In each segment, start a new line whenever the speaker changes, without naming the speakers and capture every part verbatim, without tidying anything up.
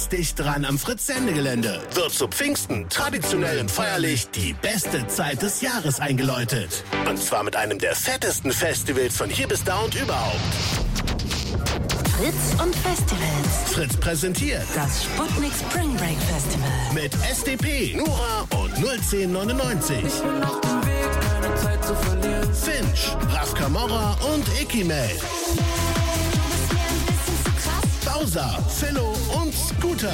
ganz dicht dran am Fritz-Sendegelände wird zu Pfingsten traditionell und feierlich die beste Zeit des Jahres eingeläutet. Und zwar mit einem der fettesten Festivals von hier bis da und überhaupt.
Fritz und Festivals.
Fritz präsentiert
das Sputnik Spring Break Festival.
Mit S D P, Nura und null zehn neunundneunzig.
Ich bin auf dem Weg, keine Zeit zu verlieren.
Finch, Raf Camorra und Ikimel. Bowser, Philo und Scooter.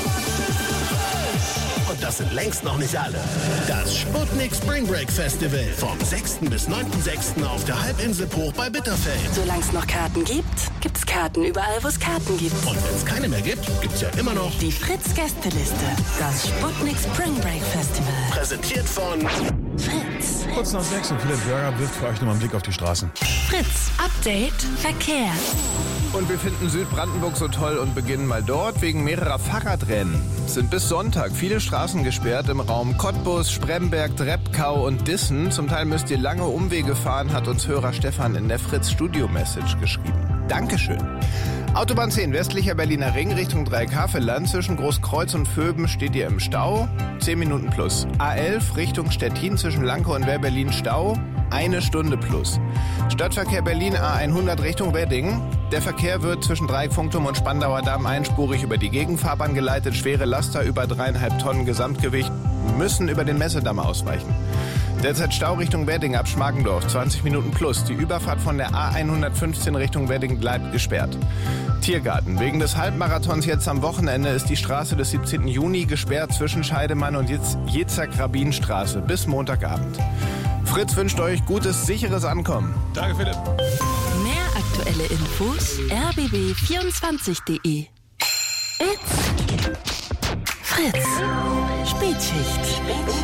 Und das sind längst noch nicht alle. Das Sputnik Spring Break Festival vom sechsten bis neunten sechsten auf der Halbinsel Bruch bei Bitterfeld.
Solange es noch Karten gibt, gibt's Karten überall, wo es Karten gibt.
Und wenn es keine mehr gibt, gibt's ja immer noch
die Fritz-Gästeliste. Das Sputnik Spring Break Festival.
Präsentiert von
Fritz.
Kurz nach sechs und Philipp Bürger wirft für euch nochmal einen Blick auf die Straßen.
Fritz. Update Verkehr.
Und wir finden Südbrandenburg so toll und beginnen mal dort wegen mehrerer Fahrradrennen. Es sind bis Sonntag viele Straßen gesperrt im Raum Cottbus, Spremberg, Drebkau und Dissen. Zum Teil müsst ihr lange Umwege fahren, hat uns Hörer Stefan in der Fritz-Studio-Message geschrieben. Dankeschön. Autobahn zehn, westlicher Berliner Ring Richtung Dreieckhavelland. Zwischen Großkreuz und Vöben steht ihr im Stau. zehn Minuten plus. A elf Richtung Stettin zwischen Lankow und Wehr-Berlin Stau. Eine Stunde plus. Stadtverkehr Berlin A hundert Richtung Wedding. Der Verkehr wird zwischen Dreieckfunkturm und Spandauer Damm einspurig über die Gegenfahrbahn geleitet. Schwere Laster über dreieinhalb Tonnen Gesamtgewicht müssen über den Messedamm ausweichen. Derzeit Stau Richtung Wedding ab Schmargendorf, zwanzig Minuten plus. Die Überfahrt von der A hundertfünfzehn Richtung Wedding bleibt gesperrt. Tiergarten. Wegen des Halbmarathons jetzt am Wochenende ist die Straße des siebzehnten Juni gesperrt zwischen Scheidemann und Jezer-Grabin-Straße bis Montagabend. Fritz wünscht euch gutes, sicheres Ankommen.
Danke, Philipp.
Mehr aktuelle Infos r b b vierundzwanzig punkt de. It's Fritz. Spätschicht.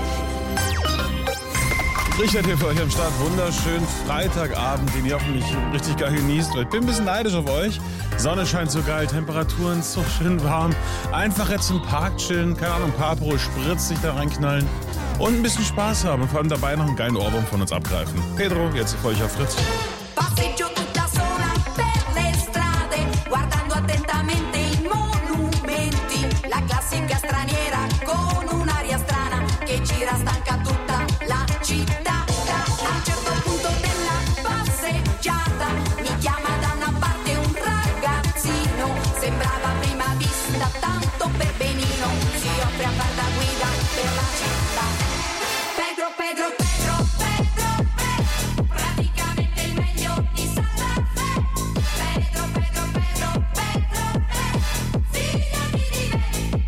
Richard hier für euch am Start. Wunderschönen Freitagabend, den ihr hoffentlich richtig geil genießt. Ich bin ein bisschen neidisch auf euch. Sonne scheint so geil, Temperaturen so schön warm. Einfach jetzt im Park chillen, keine Ahnung, ein paar Aperol Spritz sich da reinknallen und ein bisschen Spaß haben und vor allem dabei noch einen geilen Ohrwurm von uns abgreifen. Pedro, jetzt für euch auf Fritz.
Passeggio tutta sola per le strade, guardando attentamente i monumenti, la classica straniera con un'aria strana che gira stanca tutta la città. A un certo punto della passeggiata mi chiama da una parte un ragazzino, sembrava a prima vista tanto pepenino, si offre a far da guida per la città. Pedro, Pedro, Pedro, Pedro, Pedro, praticamente il meglio di Santa Fe. Pedro, Pedro, Pedro, Pedro, Pedro, figlia di Rive.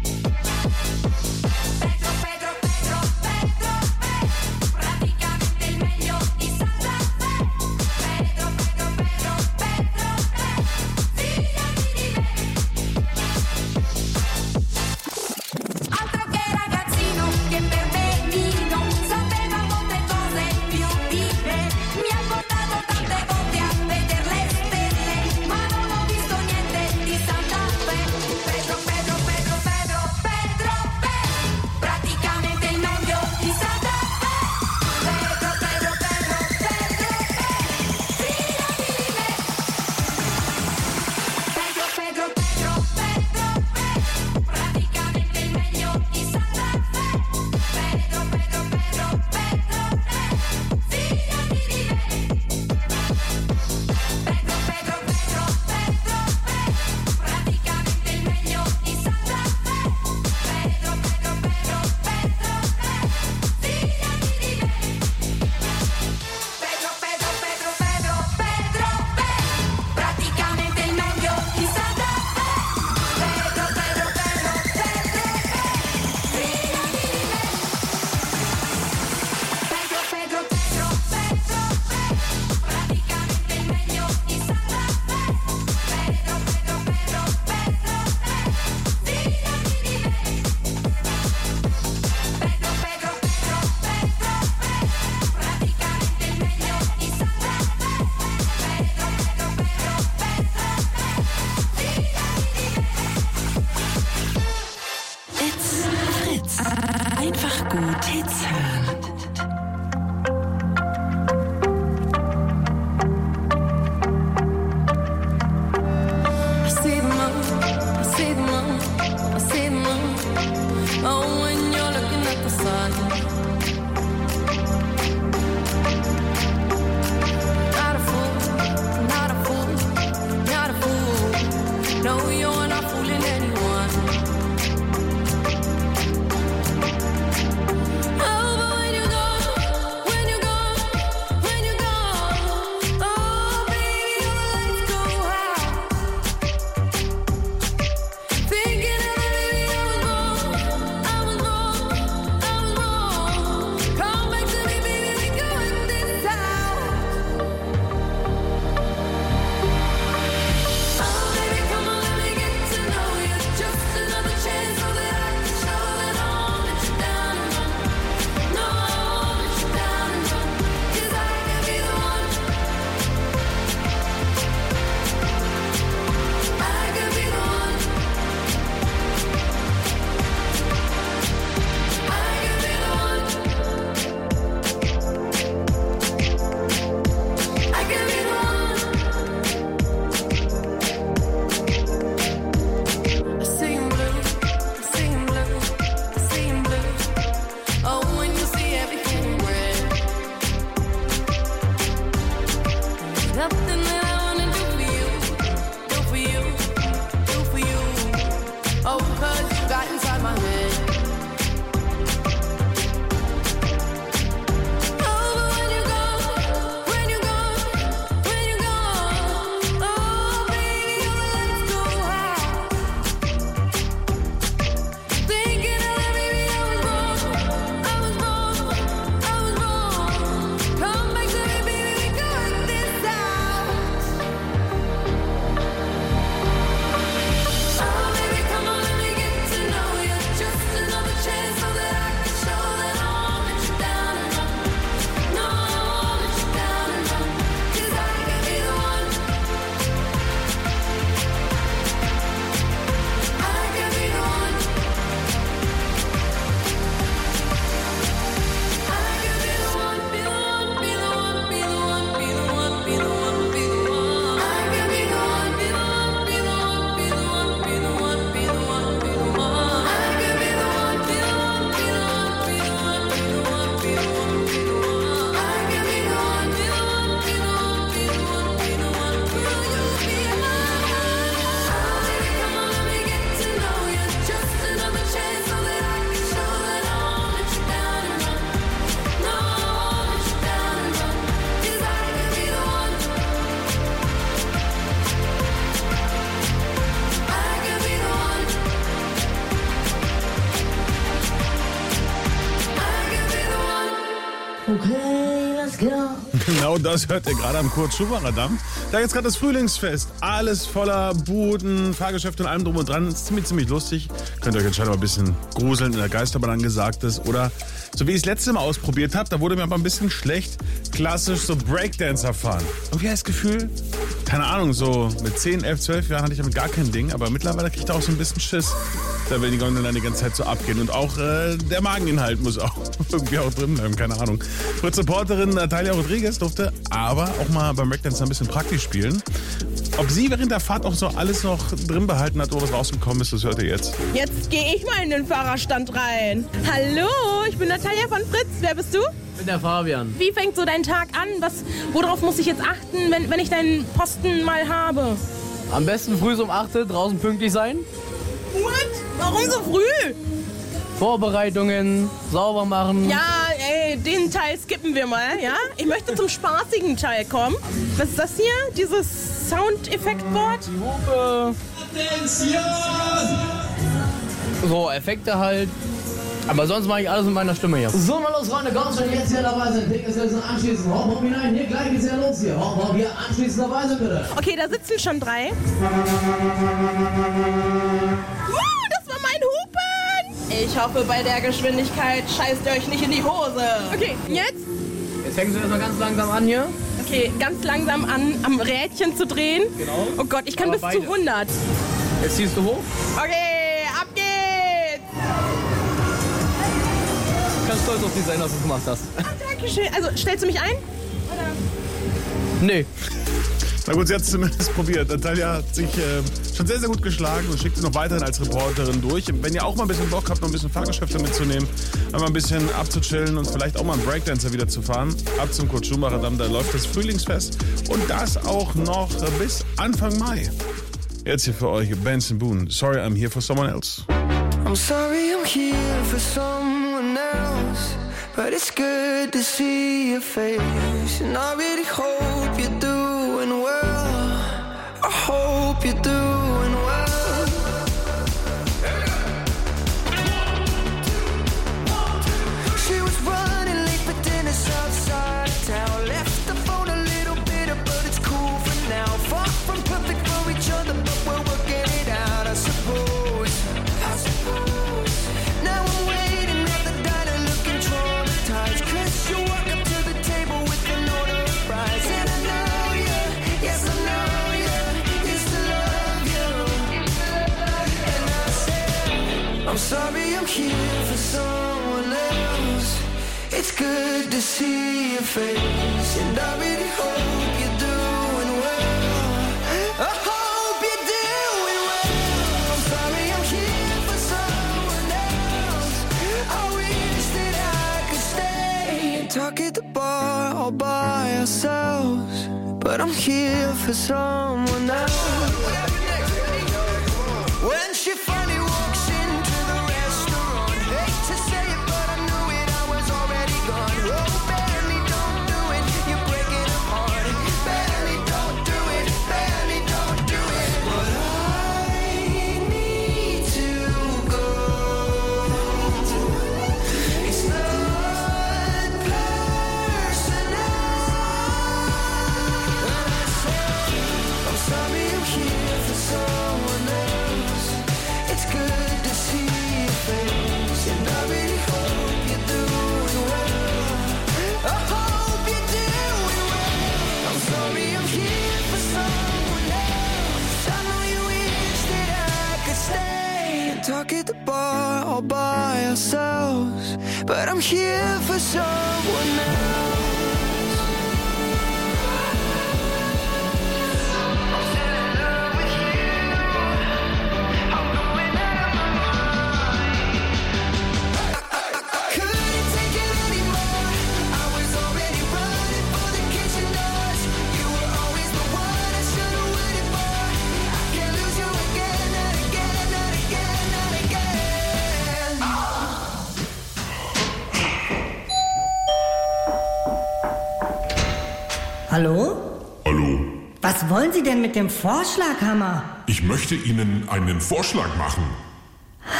Pedro, Pedro, Pedro, Pedro, Pedro, praticamente il meglio di Santa Fe. Pedro, Pedro, Pedro, Pedro, Pedro, figlia di Rive. Altro che ragazzino che per benino sapeva molte cose più di me. Mi ha portato tante volte a vedere le stelle, ma non ho visto niente di Santa Fe. Pedro, Pedro, Pedro, Pedro, Pedro, Pedro, praticamente il meglio di Santa Fe. Pedro, Pedro, Pedro, Pedro, Pedro, figlia di Rive. Pedro, Pedro, Pedro, Pedro, Pedro, praticamente il meglio di Santa Fe. Pedro, Pedro, Pedro, Pedro, Pedro, figlia di Rive. Pedro, Pedro, Pedro, Pedro, Pedro, praticamente il meglio di Santa Fe. Pedro, Pedro, Pedro, Pedro, Pedro, figlia di Rive. Pedro, Pedro, Pedro, Pedro, Pedro, Pedro, praticamente il meglio di Santa Fe. Pedro, Pedro, Pedro, Pedro, Pedro, figlia di Rive. Pedro, Pedro, Pedro, Pedro, Pedro, praticamente il meglio di Santa Fe. Pedro, Pedro, Pedro, Pedro, Pedro, figlia di Rive. Pedro, Pedro, Pedro, Pedro, Pedro, praticamente il meglio di Santa Fe. Pedro, Pedro, Pedro, Pedro, figlia di Rive.
It's Fritz. Einfach gut Hits hören.
I see the moon, I see the moon, I see
Genau das hört ihr gerade am Kurt-Schumacher Damm. Da jetzt gerade das Frühlingsfest. Alles voller Buden, Fahrgeschäfte und allem drum und dran. Das ist ziemlich, ziemlich lustig. Könnt ihr euch entscheiden, ob ein bisschen gruseln in der Geisterbahn angesagt ist. Oder, so wie ich es letzte Mal ausprobiert habe, da wurde mir aber ein bisschen schlecht, klassisch so Breakdancer fahren. Und wie heißt das Gefühl? Keine Ahnung, so mit zehn, elf, zwölf Jahren hatte ich damit gar kein Ding. Aber mittlerweile kriege ich da auch so ein bisschen Schiss. Da will die Gondel dann die ganze Zeit so abgehen. Und auch äh, der Mageninhalt muss auch irgendwie auch drin bleiben, keine Ahnung. Fritz-Reporterin Natalia Rodriguez durfte aber auch mal beim Breakdance ein bisschen praktisch spielen. Ob sie während der Fahrt auch so alles noch drin behalten hat oder was rausgekommen ist, das hört ihr jetzt.
Jetzt gehe ich mal in den Fahrerstand rein. Hallo, ich bin Natalia von Fritz. Wer bist du?
Ich bin der Fabian.
Wie fängt so dein Tag an? Was, worauf muss ich jetzt achten, wenn, wenn ich deinen Posten mal habe?
Am besten früh um acht Uhr draußen pünktlich sein.
What? Warum so früh?
Vorbereitungen, sauber machen.
Ja, ey, den Teil skippen wir mal, ja? Ich möchte zum spaßigen Teil kommen. Was ist das hier? Dieses Soundeffektboard?
Die Hupe. So, Effekte halt. Aber sonst mache ich alles mit meiner Stimme hier. So, mal los, Freunde, kommt schon jetzt hier dabei sind. Dickes Wissen anschließen. Hopp, hopp hinein. Hier, gleich geht's ja los hier. Hopp, hopp, hier anschließen dabei sind, bitte.
Okay, da sitzen schon drei. Uh, das war mein Hupen! Ich hoffe, bei der Geschwindigkeit scheißt ihr euch nicht in die Hose. Okay, jetzt?
Jetzt fängst du erstmal ganz langsam an hier.
Okay, ganz langsam an, am Rädchen zu drehen.
Genau.
Oh Gott, ich kann
Aber
bis
beide.
zu hundert.
Jetzt ziehst du hoch.
Okay, ab geht's!
Ganz stolz auf dich sein, dass du es gemacht hast.
Ah, Dankeschön. Also, stellst du mich ein? Oder?
Nee.
Na gut, sie hat es zumindest probiert. Natalia hat sich äh, schon sehr, sehr gut geschlagen und schickt sie noch weiterhin als Reporterin durch. Wenn ihr auch mal ein bisschen Bock habt, noch ein bisschen Fahrgeschäfte mitzunehmen, einmal ein bisschen abzuchillen und vielleicht auch mal einen Breakdancer wieder zu fahren, ab zum Kurt-Schumacher Damm, da läuft das Frühlingsfest und das auch noch bis Anfang Mai. Jetzt hier für euch Benson Boone. Sorry, I'm here for someone else.
I'm sorry I'm here for someone else, but it's good to see your face. And I really hope you're doing well. I hope you're doing well. She was running late for dinner outside of town. Left the phone a little bitter, but it's cool for now. Far from perfect for each other, but we're working it out, I suppose. I suppose. Now I'm waiting at the diner looking traumatized, 'cause you walk up to the table with an order of fries. And I know you, yes I know you, used to love you. And I said, I'm sorry I'm here for someone else. It's good to see your face, and I really hope you're doing well. I hope you're doing well. I'm sorry I'm here for someone else. I wish that I could stay and talk at the bar all by ourselves, but I'm here for someone else. When she finally walks into the restaurant, hate to say it, but I knew it, I was already gone. Oh, barely don't do it, you're breaking her heart. Barely don't do it, barely don't do it. But I need to go. It's not personal. And I said, I'm sorry I'm here for someone else. It's good to see your face, and I really hope you're doing well. I hope you're doing well. I'm sorry I'm here for someone else. I know you wish that I could stay and talk at the bar all by ourselves, but I'm here for someone else. Couldn't take it anymore. I was already running for the kitchen doors. You were always the one I should have waited for. I can't lose you again, not again, not again, not again.
Hallo?
Hallo,
Was wollen Sie denn mit dem Vorschlaghammer?
ich möchte Ihnen einen Vorschlag machen.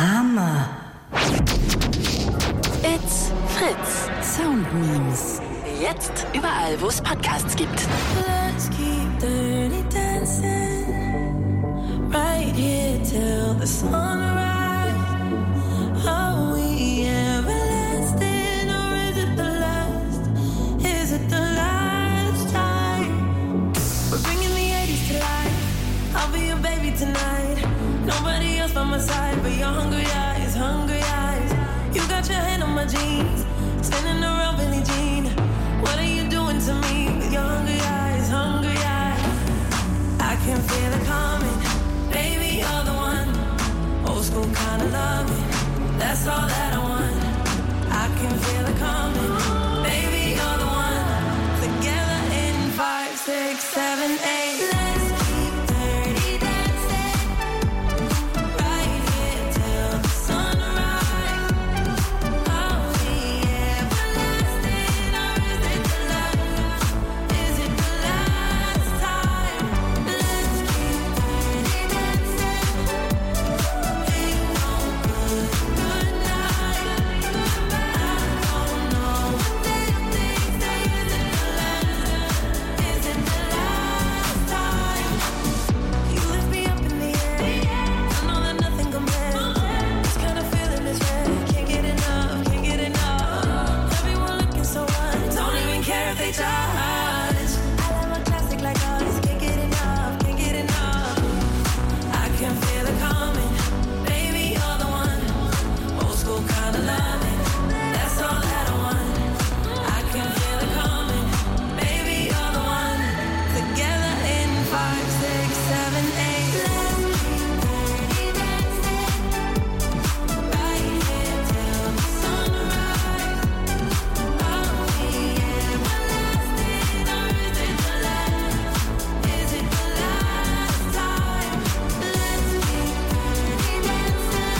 Hammer.
It's Fritz. Sound Memes. Jetzt überall, wo es Podcasts gibt.
Let's keep dirty dancing right here till the sunrise. Are we everlasting or is it the last? Is it the last time? We're bringing the eighties to life. I'll be your baby tonight. Nobody else by my side but your hungry eyes, hungry eyes. You got your hand on my jeans, spinning around Billie Jean. What are you doing to me with your hungry eyes, hungry eyes? I can feel it coming, baby, you're the one. Old school kind of loving, that's all that I want. I can feel it coming, baby, you're the one. Together in five, six, seven, eight. Let's keep dirty dancing right here till the sunrise. Are we everlasting or is it the last? Is it the last time? Let's keep dirty dancing. Ain't no good, good night. I don't know what they think. Say, is it the last? Is it the last time? You lift me up in the air. I know that nothing compares. This kind of feeling is rare. Can't get enough, can't get enough. Everyone looking so hot, don't even care if they judge. I love a classic like us. Can't get enough, can't get enough. I can feel it coming, baby, you're the one. Old school kind of loving, that's all that I want. I can feel it coming, baby, you're the one. Together in five, six, seven, eight. Let's keep dirty dancing right here till the sunrise. Are we everlasting or is it the last? Is it the last time? Let's keep dirty dancing.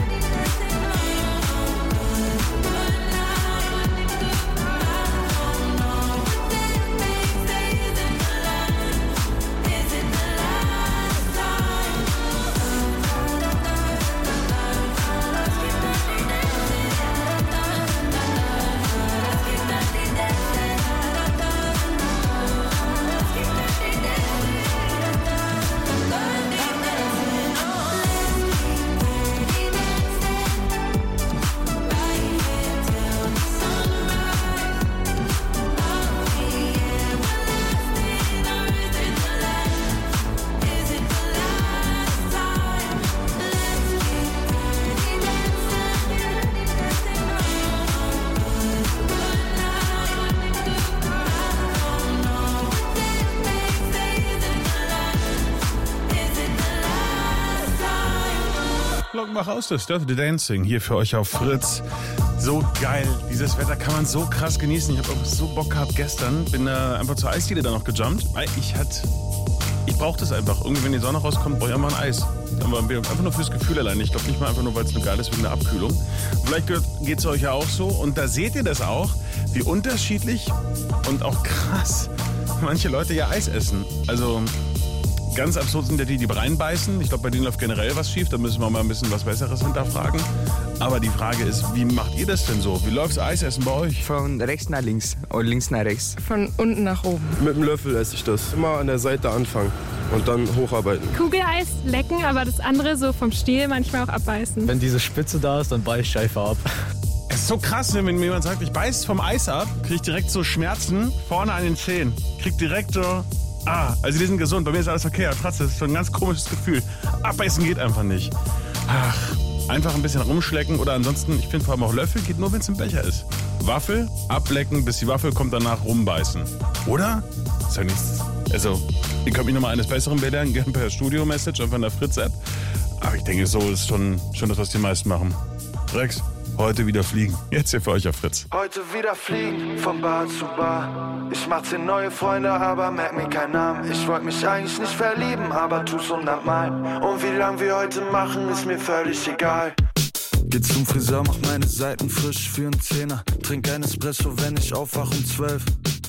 Good night. I don't know what they think. Say, is it the last? Is it the last time? Let's keep dirty dancing. Let's keep dirty dancing. Let's keep dirty dancing. Right here till the sunrise. Are we everlasting or is it the last? Is it the last time? Let's keep dirty dancing. Good night. I don't know what they think. Say, is it the last? Is it the last time?
Glock, mach aus, das Dirty Dancing hier für euch auf Fritz. So geil. Dieses Wetter kann man so krass genießen. Ich habe auch so Bock gehabt gestern. Bin äh, einfach zur Eisdiele da noch gejumpt. Weil ich hatte, ich brauche das einfach. Irgendwie, wenn die Sonne rauskommt, brauche ich immer ein Eis. Aber einfach nur fürs Gefühl allein. Ich glaube nicht mal einfach nur, weil es nur geil ist wegen der Abkühlung. Vielleicht geht es euch ja auch so. Und da seht ihr das auch, wie unterschiedlich und auch krass manche Leute ja Eis essen. Also ganz absurd sind ja die, die reinbeißen. Ich glaube, bei denen läuft generell was schief. Da müssen wir mal ein bisschen was Besseres hinterfragen. Aber die Frage ist, wie macht ihr das denn so? Wie läuft's Eisessen bei euch?
Von rechts nach links oder links nach rechts.
Von unten nach oben.
Mit dem Löffel esse ich das. Immer an der Seite anfangen und dann hocharbeiten.
Kugeleis lecken, aber das andere so vom Stiel manchmal auch abbeißen.
Wenn diese Spitze da ist, dann beiß ich einfach ab.
Es ist so krass, wenn mir jemand sagt, ich beiß vom Eis ab, krieg ich direkt so Schmerzen vorne an den Zähnen. Krieg direkt so, ah, also die sind gesund, bei mir ist alles okay, aber trotzdem, das ist so ein ganz komisches Gefühl. Abbeißen geht einfach nicht. Ach, einfach ein bisschen rumschlecken oder ansonsten, ich finde vor allem auch Löffel geht nur, wenn es im Becher ist. Waffel, ablecken, bis die Waffel kommt, danach rumbeißen. Oder? Ist ja nichts. Also, ihr könnt mich nochmal eines Besseren belehren, gerne per Studio-Message, einfach in der Fritz-App. Aber ich denke, so ist schon, schon das, was die meisten machen. Rex, heute wieder fliegen. Jetzt hier für euch auf Fritz.
Heute wieder fliegen, von Bar zu Bar. Ich mach zehn neue Freunde, aber merk mir keinen Namen. Ich wollte mich eigentlich nicht verlieben, aber tu's hundertmal. Und wie lang wir heute machen, ist mir völlig egal.
Geh zum Friseur, mach meine Seiten frisch für einen Zehner. Trink ein Espresso, wenn ich aufwach um zwölf.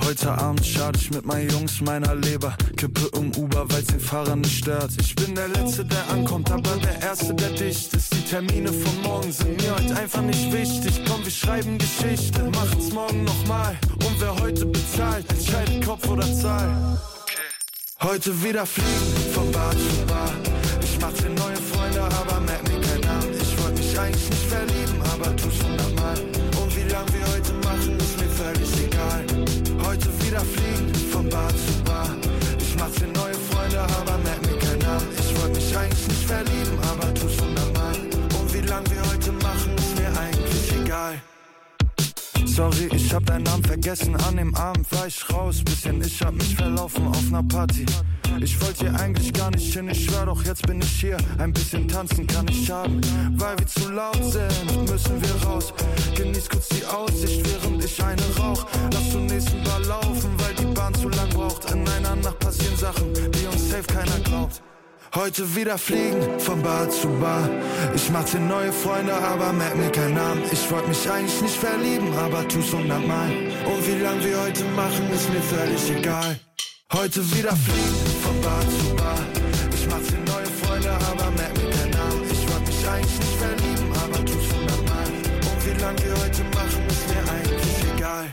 Heute Abend schade ich mit meinen Jungs meiner Leber. Kippe im Uber, weil's den Fahrer nicht stört. Ich bin der Letzte, der ankommt, aber der Erste, der dicht ist. Die Termine von morgen sind mir heute einfach nicht wichtig. Komm, wir schreiben Geschichte, machen's morgen nochmal. Und wer heute bezahlt, entscheidet Kopf oder Zahl. Heute wieder fliegen, von Bar zu Bar. Ich mach dir neue Freunde, aber merk mir keinen Namen. Ich wollte mich eigentlich nicht verlieben, aber tu's hundertmal. Und wie lang wir heute machen, ist mir völlig egal. Heute wieder fliegen, von Bar zu Bar. Ich mach dir neue Freunde, aber merk mir keinen Namen. Ich wollte mich eigentlich nicht verlieben, aber tu's hundertmal. Und wie lang wir heute machen, ist mir eigentlich egal. Sorry, ich hab deinen Namen vergessen, an dem Abend war ich raus. Bisschen, ich hab mich verlaufen auf ner Party. Ich wollte hier eigentlich gar nicht hin, ich schwör doch, jetzt bin ich hier. Ein bisschen tanzen kann nicht schaden, weil wir zu laut sind, müssen wir raus. Genieß kurz die Aussicht, während ich eine rauch. Lass zum nächsten Bar laufen, weil die Bahn zu lang braucht. In einer Nacht passieren Sachen, die uns safe keiner glaubt. Heute wieder fliegen, von Bar zu Bar. Ich mach dir neue Freunde, aber merk mir keinen Namen. Ich wollte mich eigentlich nicht verlieben, aber tu's hundertmal. Und wie lang wir heute machen, ist mir völlig egal. Heute wieder fliegen, von Bar zu Bar. Ich mach dir neue Freunde, aber merk mir keinen Namen. Ich wollte mich eigentlich nicht verlieben, aber tu's hundertmal. Und wie lang wir heute machen, ist mir eigentlich egal.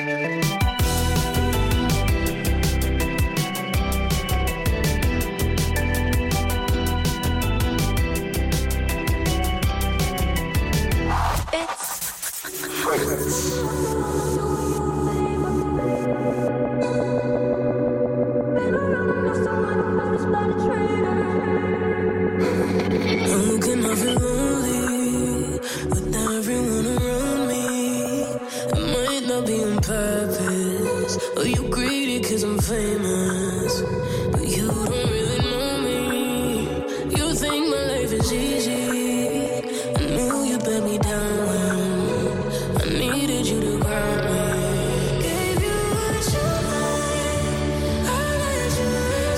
I'm looking off it lonely with everyone around me. It might not be on purpose, or you greedy cause I'm famous, but you don't really know me. You think my life is easy. I knew you let me down. I needed you to ground me. Gave you what you like, I let you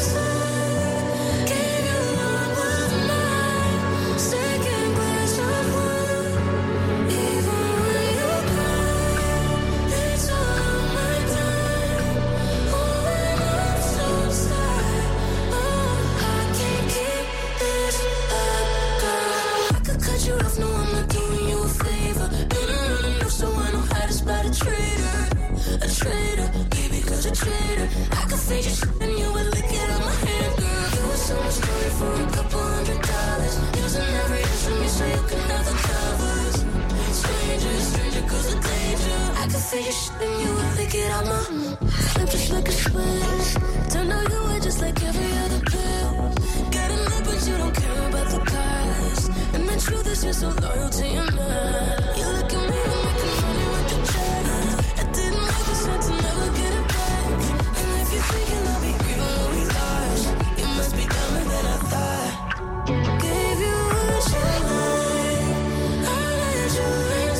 inside. Gave you all of mine, second glass of wine. Even when you cry, it's all on my time. Oh, and I'm so sad. Oh, I can't keep this up, girl. I could cut you off, no, I'm not doing you a favor. Been around enough so I know how to spot a traitor. A traitor, baby, cause a traitor. I could fade your shit and you would lick it on my hand, girl. You was so much story for a couple hundred dollars. Using every inch from me so you can have the covers. Stranger, stranger, cause of danger. I could fade your shit and you would lick it on my flip just like a switch. Turned out you were just like every other pill. Got a lip but you don't care about the past. And the truth is you're so loyal to your man. You look at me and making money with the check. It didn't make sense to never get it back. And if you're thinking I'll be grieving when we lost, you must be dumber than I thought. Gave you what you like, I let you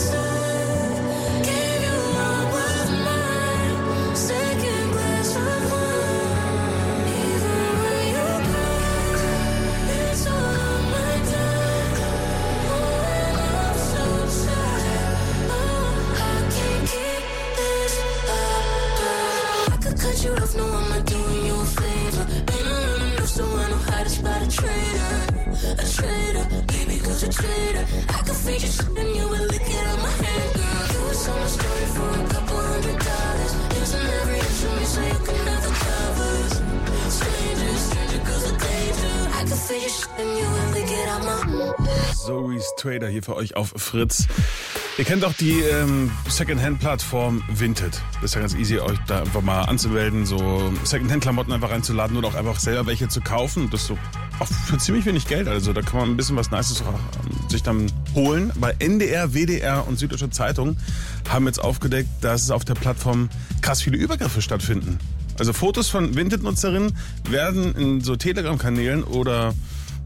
inside. Gave you all of mine, second glass of wine. Even when you cry, it's all on my time. Oh, and I'm so sad. Oh, I can't keep this up, girl. I could cut you off, no, I'm not doing you a favor. Been around enough so I know how to spot a traitor. A traitor, baby, cause a traitor. I could fade your shit and you would lick it on my hand, girl. You was so much story for a couple hundred dollars. Using every inch from me so you can have the covers. Stranger, stranger, cause of danger. I could fade your shit and you would lick it on my
Zoe's Trader hier für euch auf Fritz. Ihr kennt auch die ähm, Secondhand-Plattform Vinted. Das ist ja ganz easy, euch da einfach mal anzumelden, so Secondhand-Klamotten einfach reinzuladen oder auch einfach selber welche zu kaufen. Das so auch für ziemlich wenig Geld. Also da kann man ein bisschen was Nices ähm, sich dann holen. Weil N D R, W D R und Süddeutsche Zeitung haben jetzt aufgedeckt, dass es auf der Plattform krass viele Übergriffe stattfinden. Also Fotos von Vinted-Nutzerinnen werden in so Telegram-Kanälen oder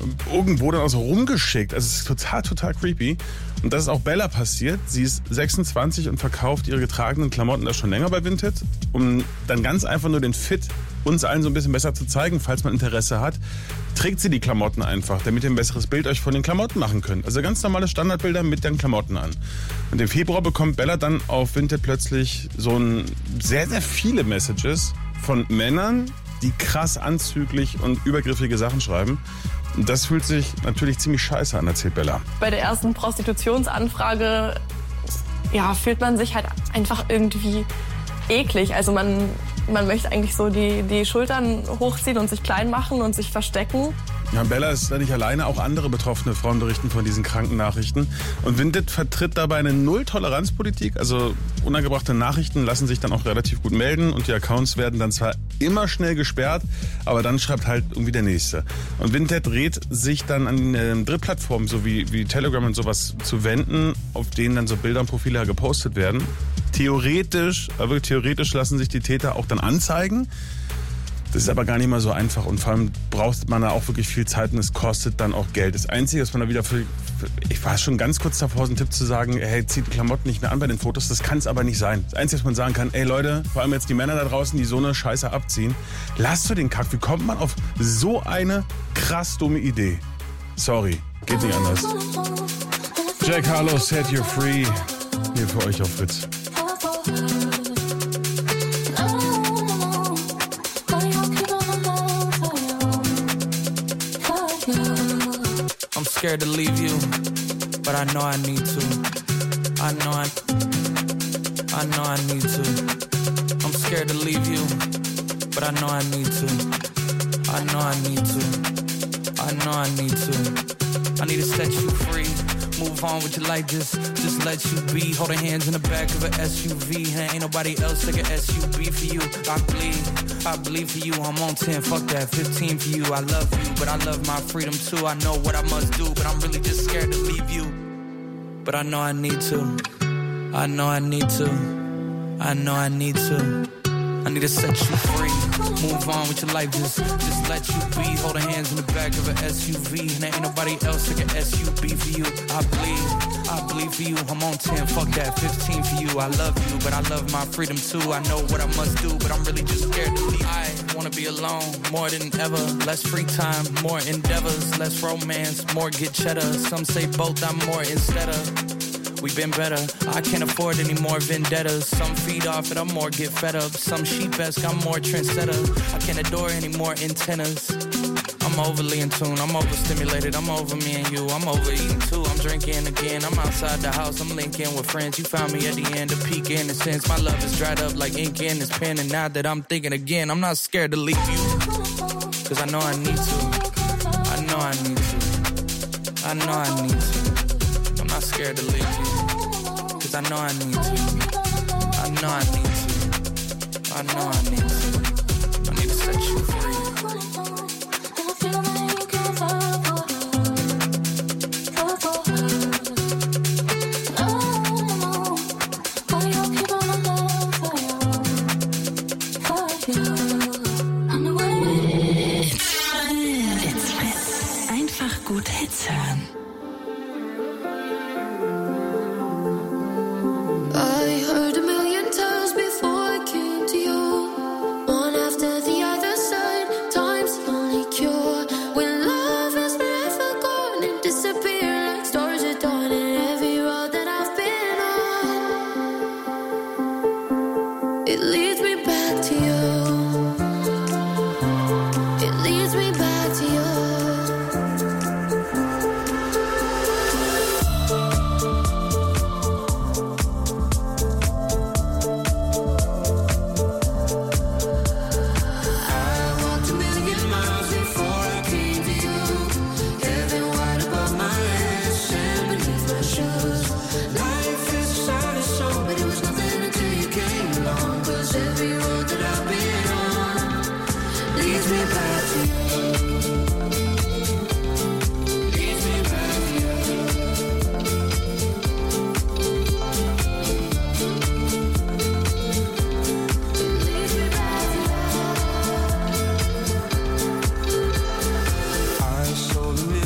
irgendwo dann auch so rumgeschickt. Also es ist total, total creepy. Und das ist auch Bella passiert. Sie ist sechsundzwanzig und verkauft ihre getragenen Klamotten da schon länger bei Vinted, um dann ganz einfach nur den Fit uns allen so ein bisschen besser zu zeigen, falls man Interesse hat. Trägt sie die Klamotten einfach, damit ihr ein besseres Bild euch von den Klamotten machen könnt. Also ganz normale Standardbilder mit den Klamotten an. Und im Februar bekommt Bella dann auf Vinted plötzlich so ein sehr, sehr viele Messages von Männern, die krass anzüglich und übergriffige Sachen schreiben. Und das fühlt sich natürlich ziemlich scheiße an, erzählt Bella.
Bei der ersten Prostitutionsanfrage, ja, fühlt man sich halt einfach irgendwie eklig. Also man, man möchte eigentlich so die, die Schultern hochziehen und sich klein machen und sich verstecken.
Ja, Bella ist da nicht alleine, auch andere betroffene Frauen berichten von diesen kranken Nachrichten. Und Vinted vertritt dabei eine Null-Toleranz-Politik. Also unangebrachte Nachrichten lassen sich dann auch relativ gut melden und die Accounts werden dann zwar immer schnell gesperrt, aber dann schreibt halt irgendwie der Nächste. Und Vinted rät sich dann an äh, Drittplattformen, so wie, wie Telegram und sowas, zu wenden, auf denen dann so Bilder und Profile gepostet werden. Theoretisch, aber wirklich theoretisch lassen sich die Täter auch dann anzeigen. Das ist aber gar nicht mal so einfach und vor allem braucht man da auch wirklich viel Zeit und es kostet dann auch Geld. Das Einzige, was man da wieder für, ich war schon ganz kurz davor, so einen Tipp zu sagen, hey, zieht die Klamotten nicht mehr an bei den Fotos, das kann es aber nicht sein. Das Einzige, was man sagen kann, ey Leute, vor allem jetzt die Männer da draußen, die so eine Scheiße abziehen, lasst du den Kack, wie kommt man auf so eine krass dumme Idee? Sorry, geht nicht anders. Jack Harlow, Set You Free, hier für euch auf Fritz.
I'm scared to leave you, but I know I need to. I know I, I know I need to. I'm scared to leave you, but I know I need to. I know I need to. I know I need to. I need to set you free. Move on with your life, just, just let you be. Holding hands in the back of an S U V. And ain't nobody else like an S U V for you. I bleed, I bleed for you. I'm on ten, fuck that, fifteen for you. I love you, but I love my freedom too. I know what I must do, but I'm really just scared to leave you. But I know I need to. I know I need to. I know I need to. I need to set you free. Move on with your life, just, just let you be. Holding hands in the back of an S U V. And there ain't nobody else like an S U V for you. I bleed, I bleed for you. I'm on ten, fuck that, fifteen for you. I love you, but I love my freedom too. I know what I must do, but I'm really just scared to leave. I wanna be alone more than ever. Less free time, more endeavors. Less romance, more get cheddar. Some say both, I'm more instead of. We've been better, I can't afford any more vendettas. Some feed off it, I'm more get fed up. Some sheep-esque, I'm more trendsetter. I can't adore any more antennas. I'm overly in tune, I'm overstimulated. I'm over me and you, I'm overeating too. I'm drinking again, I'm outside the house. I'm linking with friends, you found me at the end of peak in a sense. My love is dried up like ink in this pen. And now that I'm thinking again, I'm not scared to leave you. Cause I know I need to. I know I need to. I know I need to. I'm not scared to leave you, cause I know I need to. I know I need to. I know I need to. I need to set you free.
Einfach gut Hits hören.
I sold a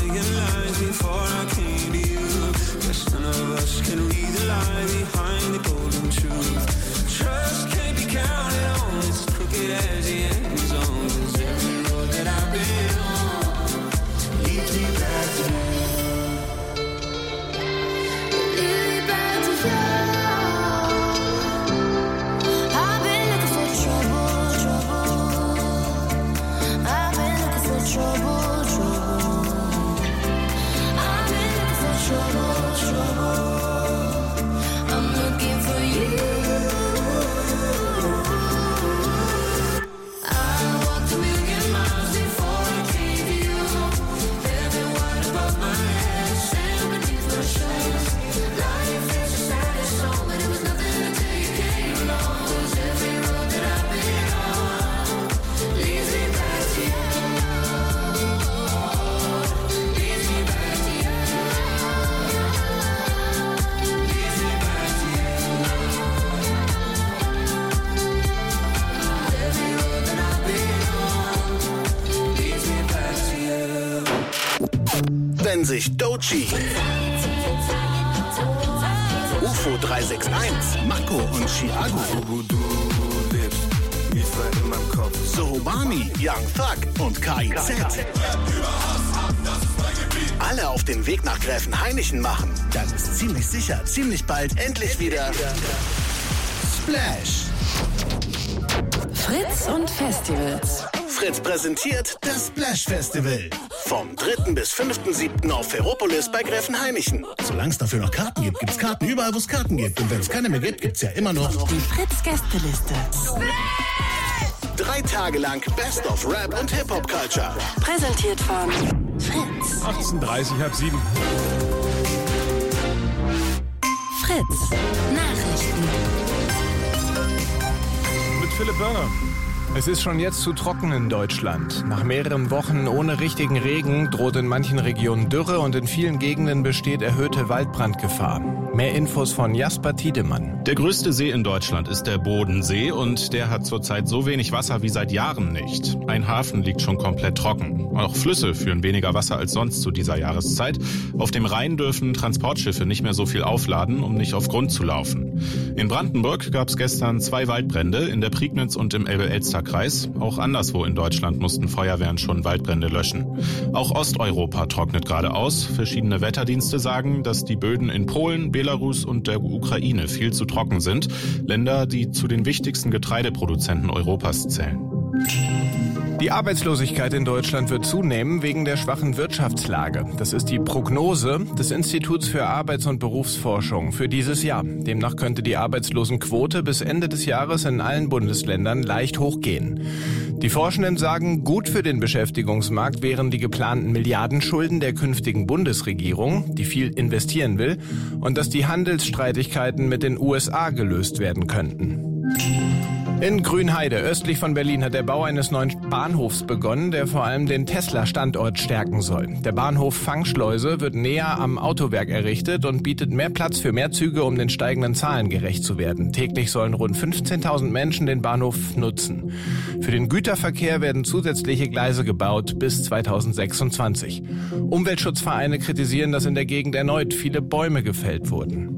sich Doechii, U F O drei sechs eins, Mako und Chiago, Sohobani, Young Thug und K I Z. Alle auf den Weg nach Gräfenhainichen machen. Dann ist ziemlich sicher, ziemlich bald endlich wieder Splash.
Fritz und Festivals.
Fritz präsentiert das Splash Festival. Vom dritten bis fünften siebten auf Ferropolis bei Gräfenhainichen. Solange es dafür noch Karten gibt, gibt's Karten überall, wo es Karten gibt. Und wenn es keine mehr gibt, gibt's ja immer noch
die Fritz-Gästeliste.
Drei Tage lang Best of Rap und Hip-Hop-Culture.
Präsentiert von Fritz.
achtzehn Uhr dreißig, halb sieben.
Fritz. Nachrichten.
Mit Philipp Börner.
Es ist schon jetzt zu trocken in Deutschland. Nach mehreren Wochen ohne richtigen Regen droht in manchen Regionen Dürre und in vielen Gegenden besteht erhöhte Waldbrandgefahr. Mehr Infos von Jasper Tiedemann.
Der größte See in Deutschland ist der Bodensee und der hat zurzeit so wenig Wasser wie seit Jahren nicht. Ein Hafen liegt schon komplett trocken. Auch Flüsse führen weniger Wasser als sonst zu dieser Jahreszeit. Auf dem Rhein dürfen Transportschiffe nicht mehr so viel aufladen, um nicht auf Grund zu laufen. In Brandenburg gab es gestern zwei Waldbrände, in der Prignitz und im Elbe-Elster-Kreis. Auch anderswo in Deutschland mussten Feuerwehren schon Waldbrände löschen. Auch Osteuropa trocknet gerade aus. Verschiedene Wetterdienste sagen, dass die Böden in Polen, Belarus und der Ukraine viel zu trocken sind. Länder, die zu den wichtigsten Getreideproduzenten Europas zählen.
Die Arbeitslosigkeit in Deutschland wird zunehmen wegen der schwachen Wirtschaftslage. Das ist die Prognose des Instituts für Arbeits- und Berufsforschung für dieses Jahr. Demnach könnte die Arbeitslosenquote bis Ende des Jahres in allen Bundesländern leicht hochgehen. Die Forschenden sagen, gut für den Beschäftigungsmarkt wären die geplanten Milliardenschulden der künftigen Bundesregierung, die viel investieren will, und dass die Handelsstreitigkeiten mit den U S A gelöst werden könnten. In Grünheide, östlich von Berlin, hat der Bau eines neuen Bahnhofs begonnen, der vor allem den Tesla-Standort stärken soll. Der Bahnhof Fangschleuse wird näher am Autowerk errichtet und bietet mehr Platz für mehr Züge, um den steigenden Zahlen gerecht zu werden. Täglich sollen rund fünfzehntausend Menschen den Bahnhof nutzen. Für den Güterverkehr werden zusätzliche Gleise gebaut bis zweitausendsechsundzwanzig. Umweltschutzvereine kritisieren, dass in der Gegend erneut viele Bäume gefällt wurden.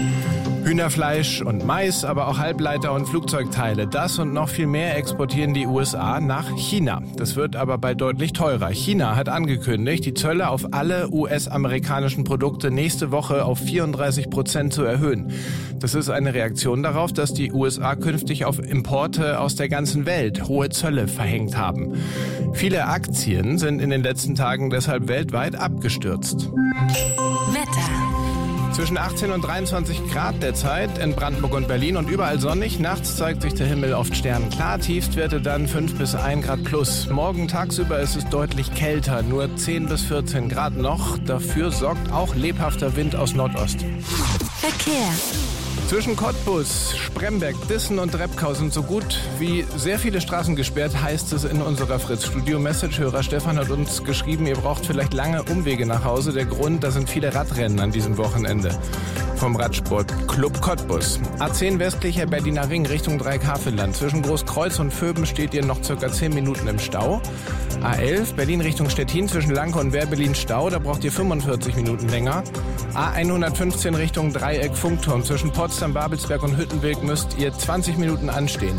Hühnerfleisch und Mais, aber auch Halbleiter und Flugzeugteile. Das und noch viel mehr exportieren die U S A nach China. Das wird aber bald deutlich teurer. China hat angekündigt, die Zölle auf alle U S-amerikanischen Produkte nächste Woche auf vierunddreißig Prozent zu erhöhen. Das ist eine Reaktion darauf, dass die U S A künftig auf Importe aus der ganzen Welt hohe Zölle verhängt haben. Viele Aktien sind in den letzten Tagen deshalb weltweit abgestürzt.
Wetter.
Zwischen achtzehn und dreiundzwanzig Grad derzeit in Brandenburg und Berlin und überall sonnig. Nachts zeigt sich der Himmel oft sternklar. Tiefstwerte dann fünf bis ein Grad plus. Morgen tagsüber ist es deutlich kälter, nur zehn bis vierzehn Grad noch. Dafür sorgt auch lebhafter Wind aus Nordost.
Verkehr.
Zwischen Cottbus, Spremberg, Dissen und Repkau sind so gut wie sehr viele Straßen gesperrt, heißt es in unserer Fritz-Studio-Message-Hörer. Stefan hat uns geschrieben, ihr braucht vielleicht lange Umwege nach Hause. Der Grund, da sind viele Radrennen an diesem Wochenende. Vom Radsportclub Cottbus. A zehn westlicher Berliner Ring Richtung Dreieckhavelland. Zwischen Großkreuz und Vöben steht ihr noch circa zehn Minuten im Stau. A elf Berlin Richtung Stettin zwischen Lanke und Wehr-Berlin Stau. Da braucht ihr fünfundvierzig Minuten länger. A hundertfünfzehn Richtung Dreieck Funkturm. Zwischen Potsdam, Babelsberg und Hüttenweg müsst ihr zwanzig Minuten anstehen.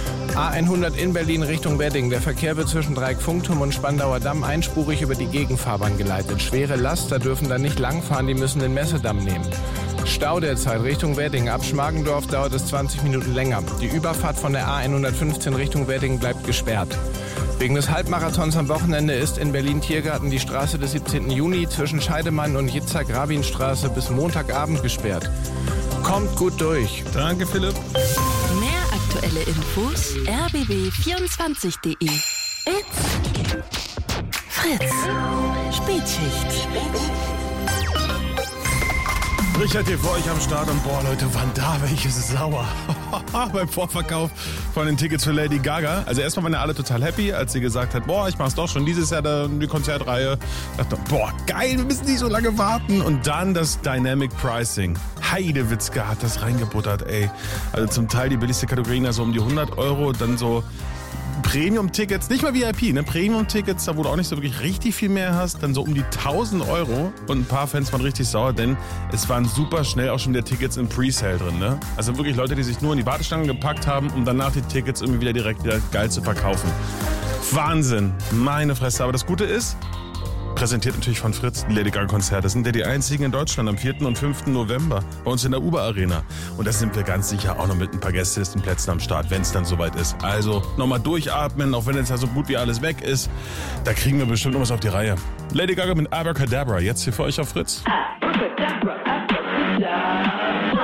A hundert in Berlin Richtung Wedding. Der Verkehr wird zwischen Dreieck Funkturm und Spandauer Damm einspurig über die Gegenfahrbahn geleitet. Schwere Laster dürfen da nicht langfahren, die müssen den Messedamm nehmen. Stau derzeit Richtung Wedding. Ab Schmargendorf dauert es zwanzig Minuten länger. Die Überfahrt von der A hundertfünfzehn Richtung Wedding bleibt gesperrt. Wegen des Halbmarathons am Wochenende ist in Berlin-Tiergarten die Straße des siebzehnten Juni zwischen Scheidemann und Jitzak-Rabin-Straße bis Montagabend gesperrt. Kommt gut durch.
Danke, Philipp.
Mehr aktuelle Infos r b b vierundzwanzig punkt de. It's Fritz. Spätschicht.
Richard hier für euch am Start und boah Leute, waren da welche sauer beim Vorverkauf von den Tickets für Lady Gaga. Also erstmal waren ja alle total happy, als sie gesagt hat, boah, ich mach's doch schon dieses Jahr die Konzertreihe. Ich dachte, boah, geil, wir müssen nicht so lange warten. Und dann das Dynamic Pricing. Heidewitzka hat das reingebuttert, ey. Also zum Teil die billigste Kategorien, also um die hundert Euro, dann so Premium-Tickets, nicht mal V I P, ne? Premium-Tickets, da wo du auch nicht so wirklich richtig viel mehr hast, dann so um die tausend Euro. Und ein paar Fans waren richtig sauer, denn es waren super schnell auch schon wieder Tickets im Presale drin, ne? Also wirklich Leute, die sich nur in die Warteschlangen gepackt haben, um danach die Tickets irgendwie wieder direkt wieder geil zu verkaufen. Wahnsinn, meine Fresse. Aber das Gute ist, präsentiert natürlich von Fritz, die Lady Gaga Konzerte. Das sind ja die einzigen in Deutschland am vierten und fünften November bei uns in der Uber Arena. Und da sind wir ganz sicher auch noch mit ein paar Gästelistenplätzen am Start, wenn es dann soweit ist. Also nochmal durchatmen, auch wenn jetzt ja so gut wie alles weg ist. Da kriegen wir bestimmt noch was auf die Reihe. Lady Gaga mit Abracadabra, jetzt hier für euch auf Fritz.
Abracadabra, abracadabra.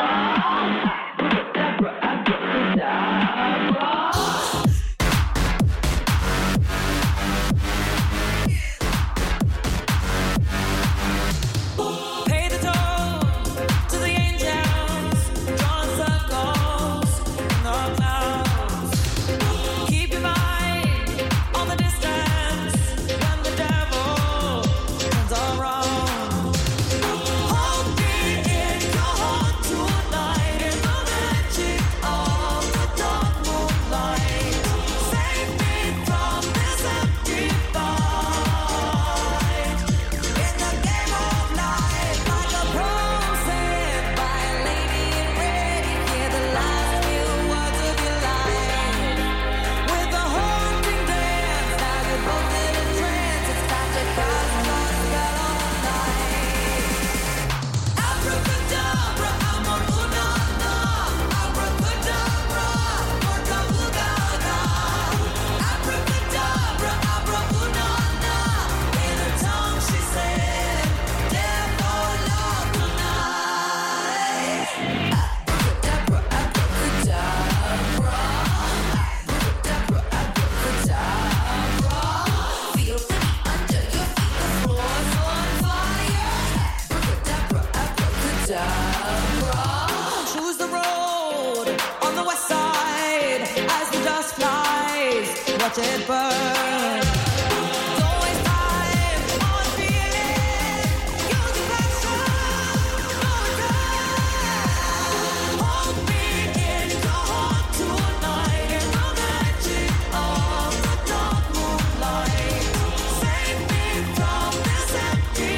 Watch it burn. Don't waste time on feeling. Use the passion, no return. Hold me in your heart tonight in the magic of the dark moonlight. Save me from this empty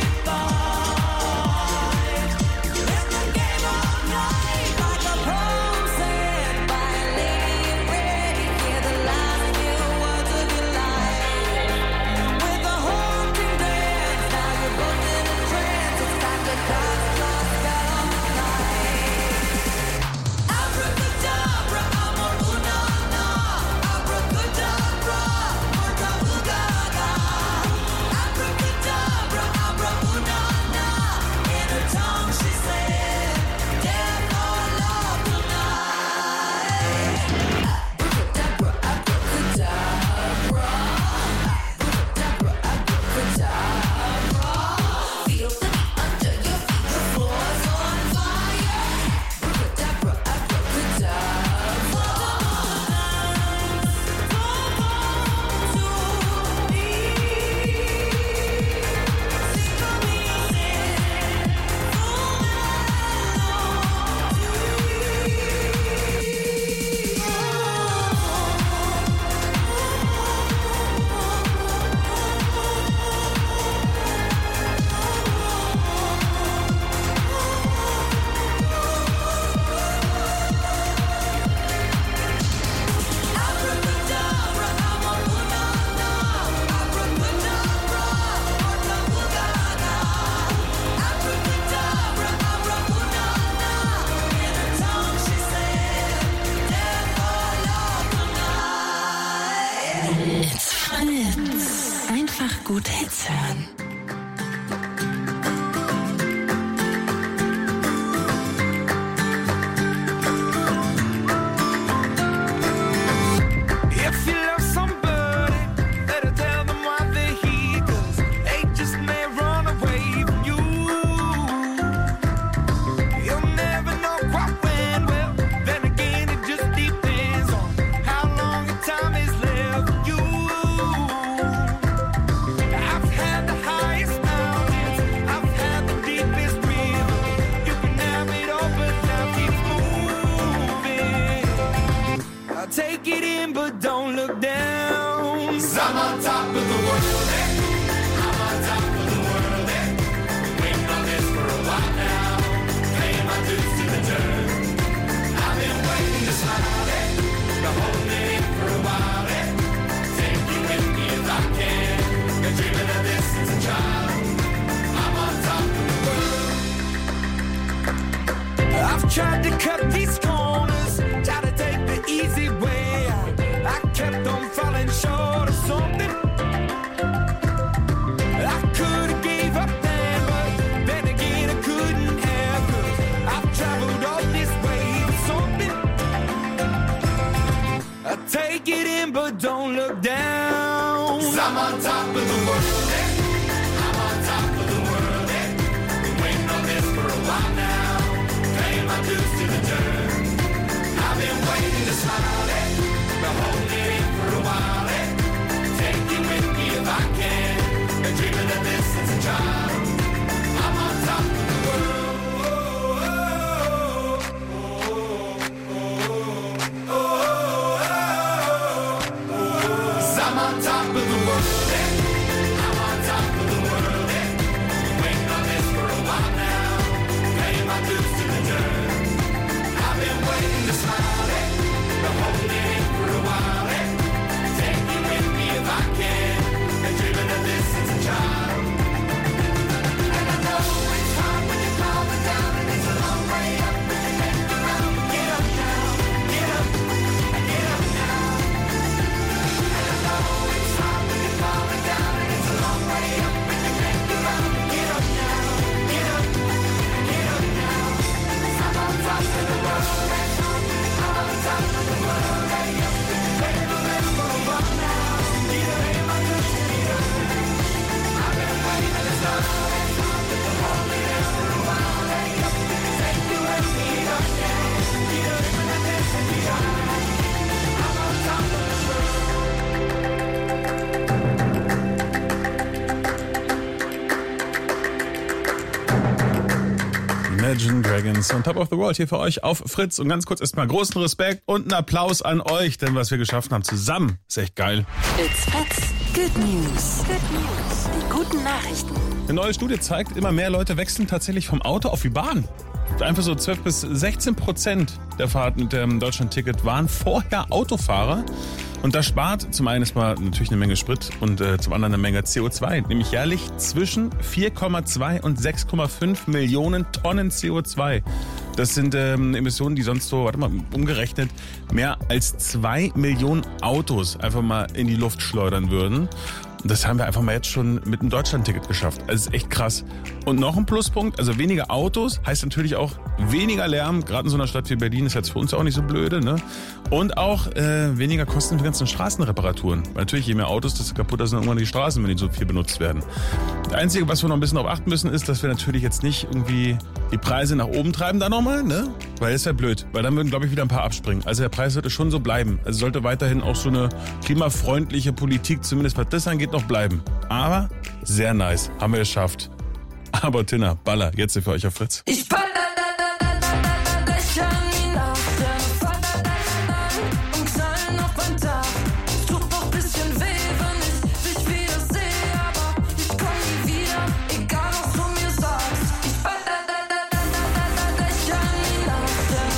fight. In the game of night, like a poem said by a lady in red. Hear the last few words of your life. With a haunting dance, now you're both in a trance. It's time to cast your spell on the night. Abracadabra, amor una na. Abracadabra, morta gaga. Abracadabra, abra una na. In her tongue she said, death or love tonight. Abracadabra, abracadabra. Abracadabra, abracadabra. Feel the beat under your feet, the floor's on fire. Abracadabra, abracadabra. Abracadabra, amor una na. Abracadabra, morta gaga. Abracadabra, abra una na. In her tongue she said, death or love tonight.
It's Fritz. Einfach gut Hits hören.
If you love somebody, better tell them why they're here, 'cause they just may run away from you. You'll never know quite when, well, then again it just depends on how long the time is left for you. I've had the high
'Cause I'm on top of the world, eh? I'm on top of the world, eh? Waiting on this for a while now, paying my dues to the dirt. I've been waiting to smile, eh? Been holding it in for a while, eh? Take you with me if I can. Been dreaming of this since a child. I'm on top of the world.
I've tried to cut these corners, tried to take the easy way out. I kept on falling short of something. I could have gave up then, but then again I couldn't have. 'Cause I've traveled all this way for something. I take it in, but don't look down.
'Cause I'm on top of the world, eh? I'm on top of the world, eh? Been waiting on this for a while now, paying my dues to the dirt. I've been waiting to smile, eh? Been holding it in for a while, eh? Take you with me if I can. Been dreaming of this since a child. I'm on top of the world. I'm on top of the world, eh? I'm on top of the world, eh? Waiting on this for a while now, paying my dues to the dirt. I've been waiting to smile, eh? Been holding it in for a while, eh? Take you with me if I can. Been dreaming of this since a child. And I know it's hard when you're falling down, and it's a long way up when you make it round. Get up now, get up, get up now. And I know it's hard when you're falling down, and it's a long way up when you make it round. Get up now, get up, get up now. 'Cause I'm on top of the world, eh? I'm on top of the world, eh? Waiting for this for a while now. Get up, hey, my dudes, get up. I've been waiting to start, eh? Been holding it for a while, eh? Take you with me, up, yeah. Get up, and this and beyond. I'm on top of the world.
Imagine Dragons on Top of the World hier für euch auf Fritz. Und ganz kurz erstmal großen Respekt und einen Applaus an euch, denn was wir geschaffen haben zusammen, ist echt geil.
It's Fritz. Good News. Good News. Die guten Nachrichten.
Eine neue Studie zeigt, immer mehr Leute wechseln tatsächlich vom Auto auf die Bahn. Einfach so zwölf bis sechzehn Prozent der Fahrten mit dem Deutschland-Ticket waren vorher Autofahrer. Und das spart zum einen erstmal natürlich eine Menge Sprit und äh, zum anderen eine Menge C O zwei, nämlich jährlich zwischen vier Komma zwei und sechs Komma fünf Millionen Tonnen C O zwei. Das sind ähm, Emissionen, die sonst so, warte mal, umgerechnet mehr als zwei Millionen Autos einfach mal in die Luft schleudern würden. Und das haben wir einfach mal jetzt schon mit einem Deutschland-Ticket geschafft. Also das ist echt krass. Und noch ein Pluspunkt, also weniger Autos heißt natürlich auch weniger Lärm. Gerade in so einer Stadt wie Berlin ist jetzt für uns auch nicht so blöde, ne? Und auch äh, weniger Kosten für die ganzen Straßenreparaturen. Weil natürlich, je mehr Autos, desto kaputter sind irgendwann die Straßen, wenn die so viel benutzt werden. Das Einzige, was wir noch ein bisschen darauf achten müssen, ist, dass wir natürlich jetzt nicht irgendwie die Preise nach oben treiben da nochmal, ne? Weil das wäre blöd. Weil dann würden, glaube ich, wieder ein paar abspringen. Also der Preis sollte schon so bleiben. Also sollte weiterhin auch so eine klimafreundliche Politik, zumindest was das angeht, noch bleiben. Aber sehr nice. Haben wir es geschafft. Aber Tina, Baller, jetzt für euch auf Fritz.
Ich baller Dächer hinauf, und knallen auf ein Dach. Tut noch ein bisschen weh, wenn ich dich wieder sehe, aber ich komm nie wieder, egal was du mir sagst. Ich baller Dächer hinauf,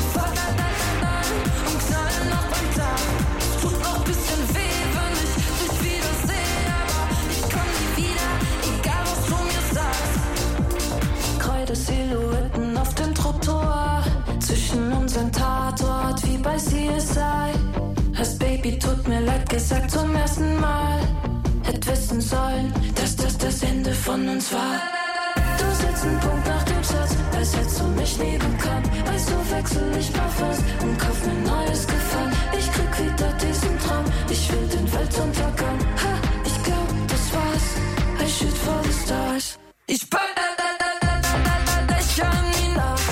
und knallen auf ein Dach. Tut noch ein bisschen weh, wenn ich dich wieder sehe, aber ich komm nie wieder, egal was du mir sagst. Kreide Silhouetten auf dem Trottoir, zwischen unseren Tatort wie bei C S I. Hast Baby, tut mir leid gesagt zum ersten Mal. Hätt wissen sollen, dass das das Ende von uns war. Du setzt einen Punkt nach dem Satz, als hättest du mich nie gekannt. Weißt du, wechsel ich Parfums und kauf mir neues Gefallen. Ich krieg wieder diesen Traum, ich will den Weltuntergang. Ha, ich glaub, das war's, I shoot for the stars. Ich baller Dächer hinauf,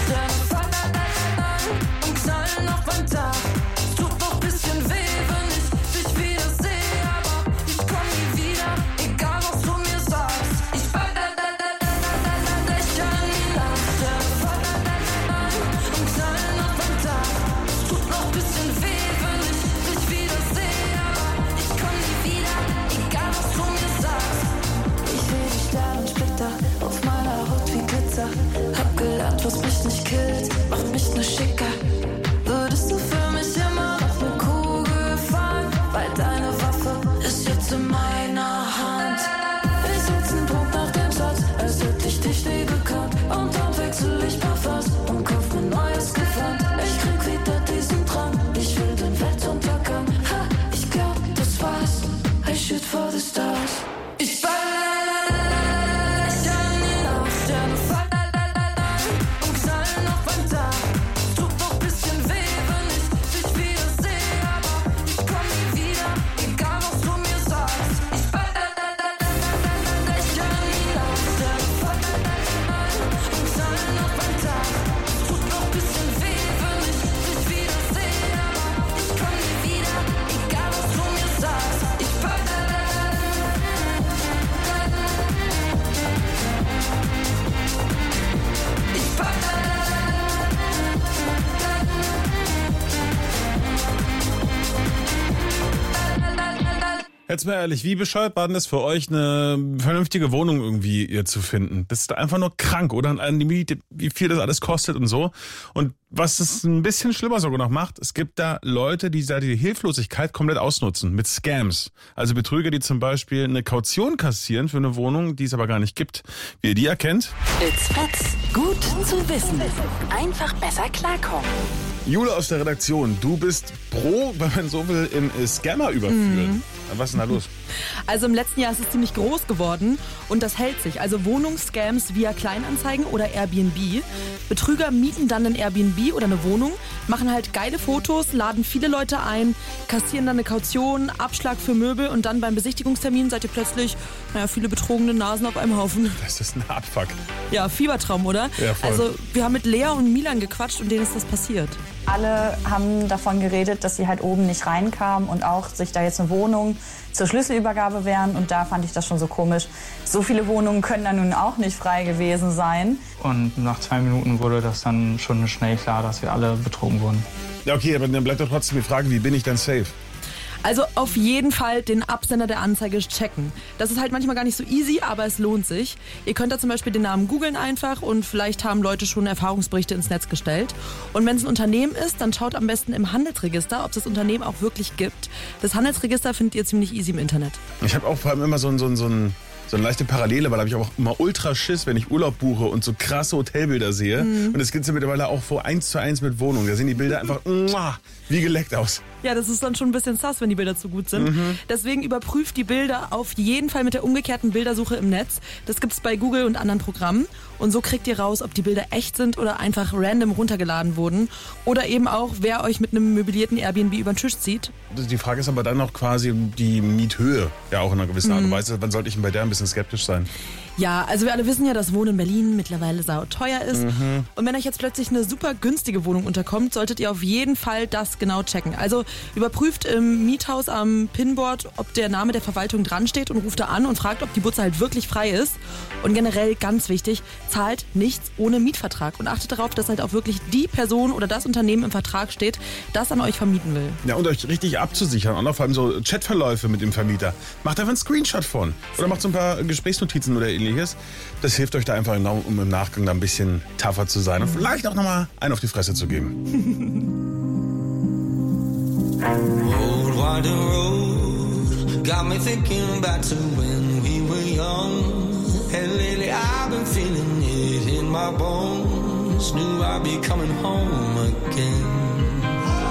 und knallen auf ein Dach. Tut noch ein bisschen weh, wenn ich dich wieder sehe, aber ich komm nie wieder, egal was du mir sagst. Ich baller Dächer hinauf, und knallen auf ein Dach. Tut noch ein bisschen weh, wenn ich dich wieder sehe, aber ich komm nie wieder. Herz in meiner Hand. Ich sitz einen Punkt nach dem Satz, als hätte ich dich nie gekannt. Und dann wechsel ich Parfums und kauf mir neues Gewand. Ich krieg wieder diesen Drang, ich will den Weltuntergang. Ha, ich glaub, das war's. I shoot for the stars. Ich ball.
Jetzt mal ehrlich, wie bescheuert war denn das für euch, eine vernünftige Wohnung irgendwie ihr zu finden? Das ist einfach nur krank, oder? An die Miete, wie viel das alles kostet und so. Und was es ein bisschen schlimmer sogar noch macht, es gibt da Leute, die da die Hilflosigkeit komplett ausnutzen mit Scams. Also Betrüger, die zum Beispiel eine Kaution kassieren für eine Wohnung, die es aber gar nicht gibt. Wie ihr die erkennt?
It's Fetz. Gut zu wissen. Einfach besser klarkommen.
Jule aus der Redaktion, du bist pro, wenn man so will, im Scammer überführen. Mhm. Was ist denn da los?
Also im letzten Jahr ist es ziemlich groß geworden und das hält sich. Also Wohnungsscams via Kleinanzeigen oder Airbnb. Betrüger mieten dann ein Airbnb oder eine Wohnung, machen halt geile Fotos, laden viele Leute ein, kassieren dann eine Kaution, Abschlag für Möbel und dann beim Besichtigungstermin seid ihr plötzlich, naja, viele betrogene Nasen auf einem Haufen.
Das ist ein Abfuck.
Ja, Fiebertraum, oder?
Ja, voll.
Also wir haben mit Lea und Milan gequatscht und denen ist das passiert.
Alle haben davon geredet, dass sie halt oben nicht reinkamen und auch sich da jetzt eine Wohnung zur Schlüsselübergabe wären. Und da fand ich das schon so komisch. So viele Wohnungen können da nun auch nicht frei gewesen sein.
Und nach zwei Minuten wurde das dann schon schnell klar, dass wir alle betrogen wurden.
Ja, okay, aber dann bleibt doch trotzdem die Frage, wie bin ich dann safe?
Also auf jeden Fall den Absender der Anzeige checken. Das ist halt manchmal gar nicht so easy, aber es lohnt sich. Ihr könnt da zum Beispiel den Namen googeln einfach und vielleicht haben Leute schon Erfahrungsberichte ins Netz gestellt. Und wenn es ein Unternehmen ist, dann schaut am besten im Handelsregister, ob es das Unternehmen auch wirklich gibt. Das Handelsregister findet ihr ziemlich easy im Internet.
Ich habe auch vor allem immer so ein, so ein, so ein So eine leichte Parallele, weil da habe ich auch immer ultra Schiss, wenn ich Urlaub buche und so krasse Hotelbilder sehe. Mhm. Und das gibt es ja mittlerweile auch vor eins zu eins mit Wohnungen. Da sehen die Bilder einfach muah, wie geleckt aus.
Ja, das ist dann schon ein bisschen sass, wenn die Bilder zu gut sind. Mhm. Deswegen überprüft die Bilder auf jeden Fall mit der umgekehrten Bildersuche im Netz. Das gibt's bei Google und anderen Programmen. Und so kriegt ihr raus, ob die Bilder echt sind oder einfach random runtergeladen wurden. Oder eben auch, wer euch mit einem möblierten Airbnb über den Tisch zieht.
Die Frage ist aber dann noch quasi die Miethöhe. Ja, auch in einer gewissen Art und Weise. Wann sollte ich denn bei der ein bisschen skeptisch sein?
Ja, also wir alle wissen ja, dass Wohnen in Berlin mittlerweile sauteuer ist.
Mhm.
Und wenn euch jetzt plötzlich eine super günstige Wohnung unterkommt, solltet ihr auf jeden Fall das genau checken. Also überprüft im Miethaus am Pinboard, ob der Name der Verwaltung dran steht und ruft da an und fragt, ob die Butze halt wirklich frei ist. Und generell, ganz wichtig, zahlt nichts ohne Mietvertrag. Und achtet darauf, dass halt auch wirklich die Person oder das Unternehmen im Vertrag steht, das an euch vermieten will.
Ja, und euch richtig abzusichern. Und auch vor allem so Chatverläufe mit dem Vermieter. Macht einfach einen Screenshot von. Oder macht so ein paar Gesprächsnotizen oder ähnliches. Das hilft euch da einfach, um im Nachgang da ein bisschen tougher zu sein und vielleicht auch nochmal einen auf die Fresse zu geben.
Old wide road got me thinking back to when we were young. And lately I've been feeling it in my bones. Knew I'd be coming home again.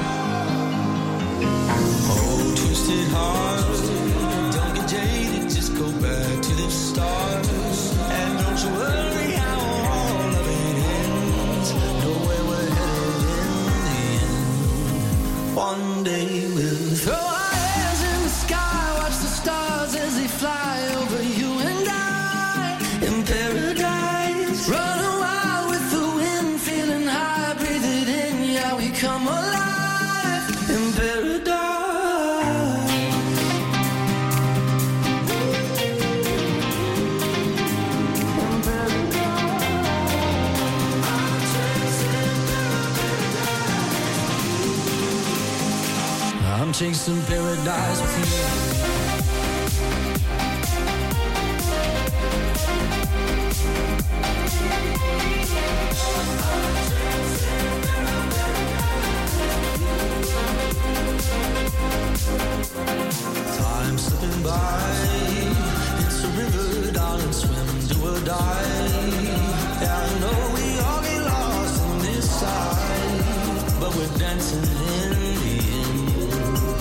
Oh, twisted heart, don't get jaded, just go back to the start. And don't you worry how all of it ends. Know where we're headed in the end. One day we'll throw our hands in the sky, watch the stars as they fly over you and I. In paradise, run wild with the wind, feeling high, breathe it in, yeah, we come alive. In paradise. I'm chasing paradise with you. Time slipping by, paradise. Yeah, I know we all get lost in this side, but we're dancing in the end.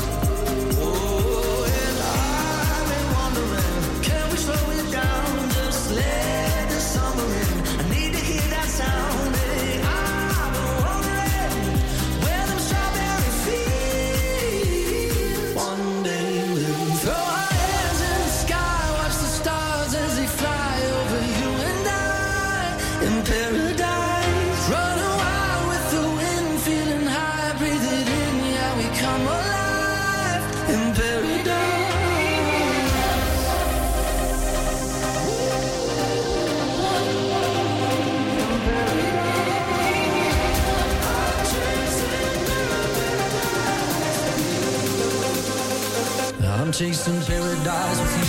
Oh, and I've been wondering, can we slow it down? Just let the summer in. I need to hear that sound. Hey, I've been wondering where them strawberry fields. One day we'll throw our hands in the sky, watch the stars as they fly over you and I in paradise. Running wild with the wind, feeling high, breathe it in, yeah, we come alive in paradise. I'm chasing paradise with you.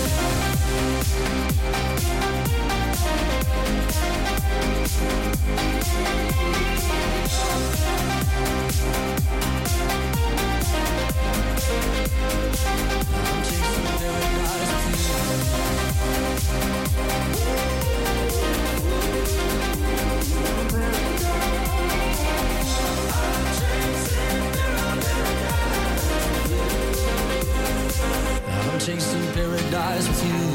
I'm chasing paradise with you.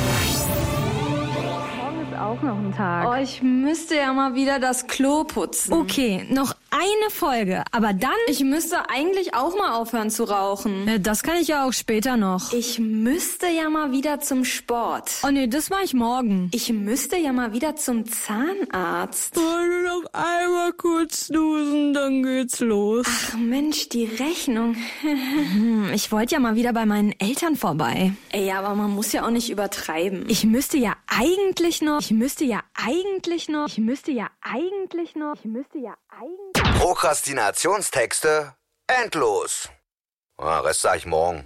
Morgen ist auch noch ein Tag.
Oh, ich müsste ja mal wieder das Klo putzen.
Okay, noch eine Folge, aber dann...
Ich müsste eigentlich auch mal aufhören zu rauchen.
Äh, Das kann ich ja auch später noch.
Ich müsste ja mal wieder zum Sport.
Oh nee, das mache ich morgen.
Ich müsste ja mal wieder zum Zahnarzt.
Nur noch einmal kurz snoosen, dann geht's los.
Ach Mensch, die Rechnung.
Hm, ich wollte ja mal wieder bei meinen Eltern vorbei.
Ey, aber man muss ja auch nicht übertreiben.
Ich müsste ja eigentlich noch... Ich müsste ja eigentlich noch... Ich müsste ja eigentlich noch... Ich müsste ja eigentlich...
Prokrastinationstexte endlos. Ah, Rest sag ich morgen.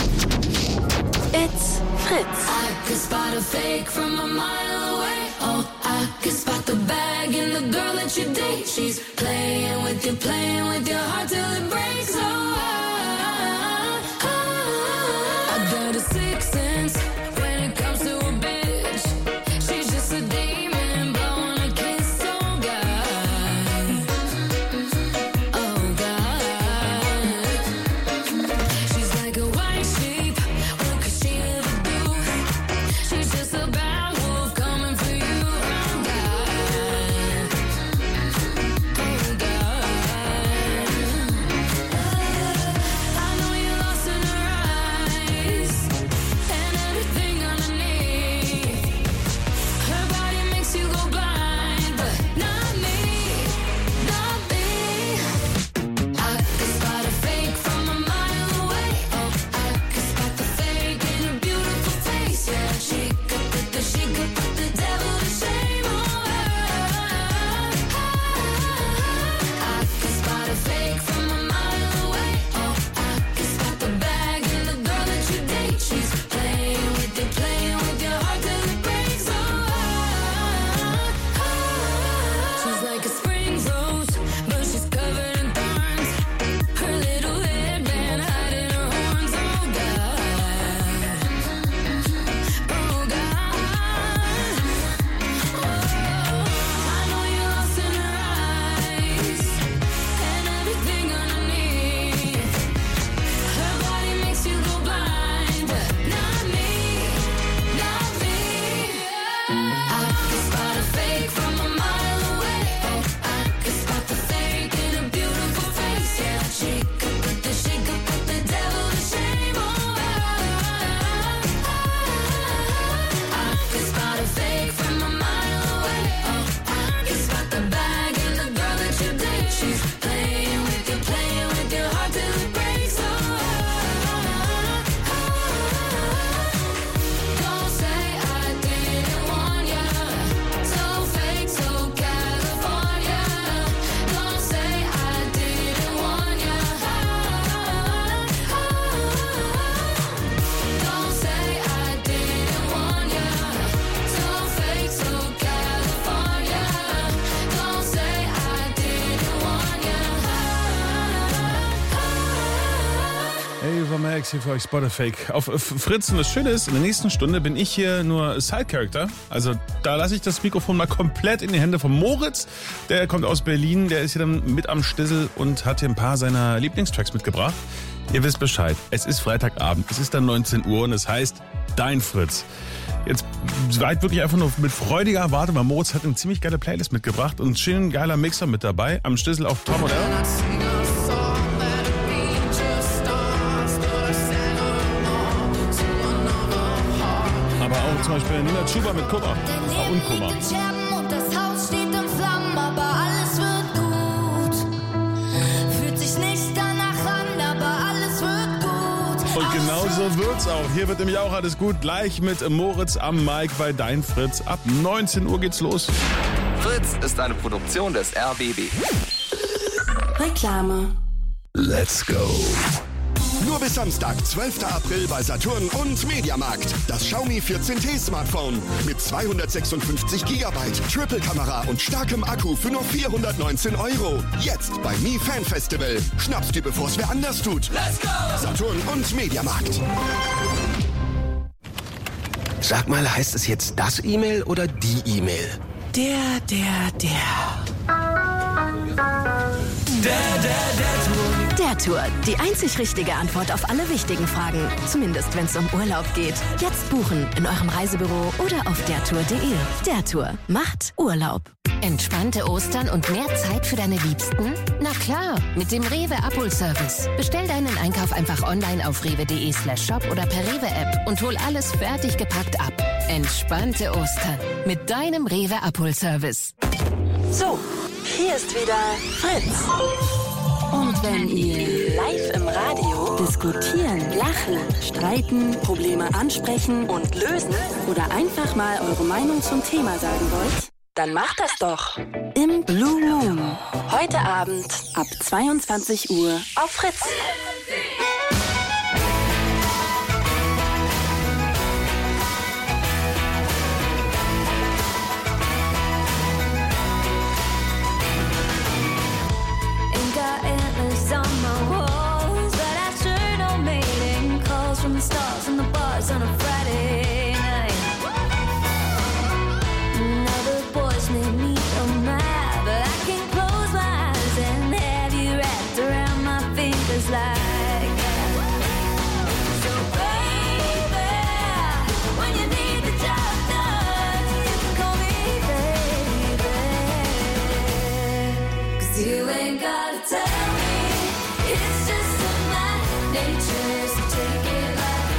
It's Fritz. I could spot a fake from a mile away. Oh, I could spot the bag in the girl that you date. She's playing with you, playing with your heart till it breaks. Oh, I, I, I got a sixth sense when it comes to a bitch. She's just a demon blowing a kiss. Oh God, oh God. She's like a white sheep. What could she ever do? She's just a bad wolf coming for you. Oh God, oh God. I know you're lost in her eyes, and everything
Alex hier für euch, Spotterfake auf Fritz. Und das Schöne ist, in der nächsten Stunde bin ich hier nur Side-Character. Also da lasse ich das Mikrofon mal komplett in die Hände von Moritz. Der kommt aus Berlin, der ist hier dann mit am Stissel und hat hier ein paar seiner Lieblingstracks mitgebracht. Ihr wisst Bescheid, es ist Freitagabend, es ist dann neunzehn Uhr und es heißt Dein Fritz. Jetzt seid wirklich einfach nur mit freudiger Erwartung, weil Moritz hat eine ziemlich geile Playlist mitgebracht und ein schön geiler Mixer mit dabei. Am Stissel auch Tom und er. Aber auch zum Beispiel Nina Chuba mit Kummer. Ah, und Kummer.
Und das Haus steht in Flammen, aber alles wird gut. Fühlt sich nicht danach an, aber alles wird gut.
Und genau so wird's auch. Hier wird nämlich auch alles gut. Gleich mit Moritz am Mic bei Dein Fritz. Ab neunzehn Uhr geht's los.
Fritz ist eine Produktion des R B B.
Reklame.
Let's go. Nur bis Samstag, zwölfter April bei Saturn und Mediamarkt. Das Xiaomi vierzehn T Smartphone mit zweihundertsechsundfünfzig Gigabyte, Triple-Kamera und starkem Akku für nur vierhundertneunzehn Euro. Jetzt bei Mi Fan Festival. Schnappst dir, bevor es wer anders tut. Let's go! Saturn und Mediamarkt.
Sag mal, heißt es jetzt das E-Mail oder die E-Mail?
Der, der, der.
Der, der, der Tour.
Der Tour. Die einzig richtige Antwort auf alle wichtigen Fragen. Zumindest, wenn es um Urlaub geht. Jetzt buchen in eurem Reisebüro oder auf der tour punkt de. Der Tour macht Urlaub.
Entspannte Ostern und mehr Zeit für deine Liebsten? Na klar, mit dem Rewe Abholservice. Bestell deinen Einkauf einfach online auf rewe.de slash shop oder per Rewe-App und hol alles fertig gepackt ab. Entspannte Ostern mit deinem Rewe Abholservice.
So, hier ist wieder Fritz. Und wenn ihr live im Radio diskutieren, lachen, streiten, Probleme ansprechen und lösen oder einfach mal eure Meinung zum Thema sagen wollt, dann macht das doch im Blue Moon. Heute Abend ab zweiundzwanzig Uhr auf Fritz.
Stars on the bars on a Friday night. Now the boys may meet on mad, but I can close my eyes and have you wrapped around my fingers like that. So baby, when you need the job done, you can call me baby. 'Cause you ain't gotta tell me, it's just in my nature, so take it.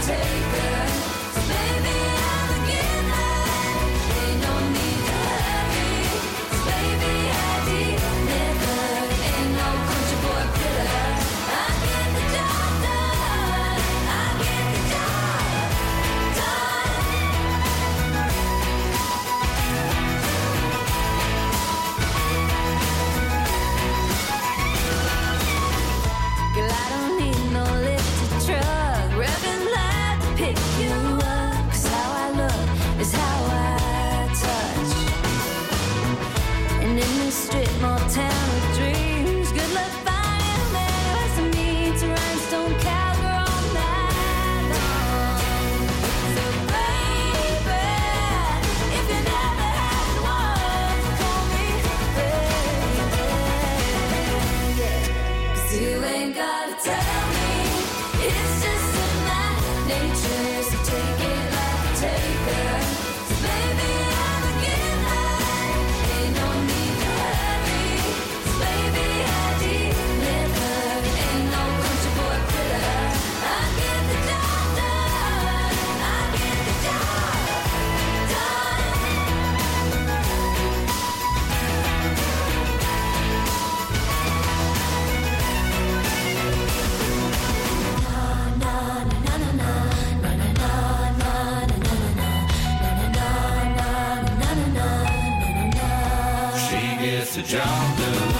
The job done.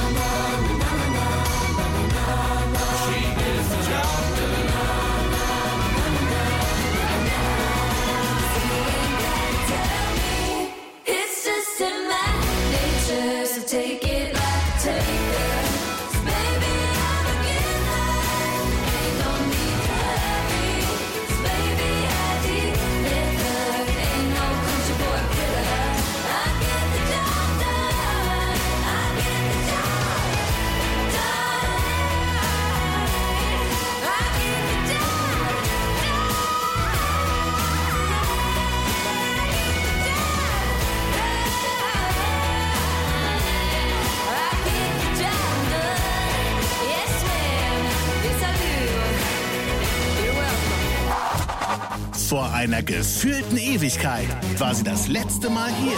She gets the job done. It's just in my nature, so take it like a taker. 'Cause baby, I'm a giver. Ain't no need to
Vor einer gefühlten Ewigkeit war sie das letzte Mal hier.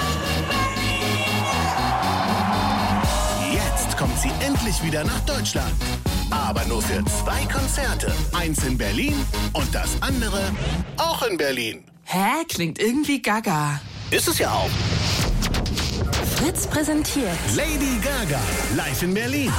Jetzt kommt sie endlich wieder nach Deutschland. Aber nur für zwei Konzerte. Eins in Berlin und das andere auch in Berlin.
Hä? Klingt irgendwie gaga.
Ist es ja auch.
Fritz präsentiert
Lady Gaga, live in Berlin.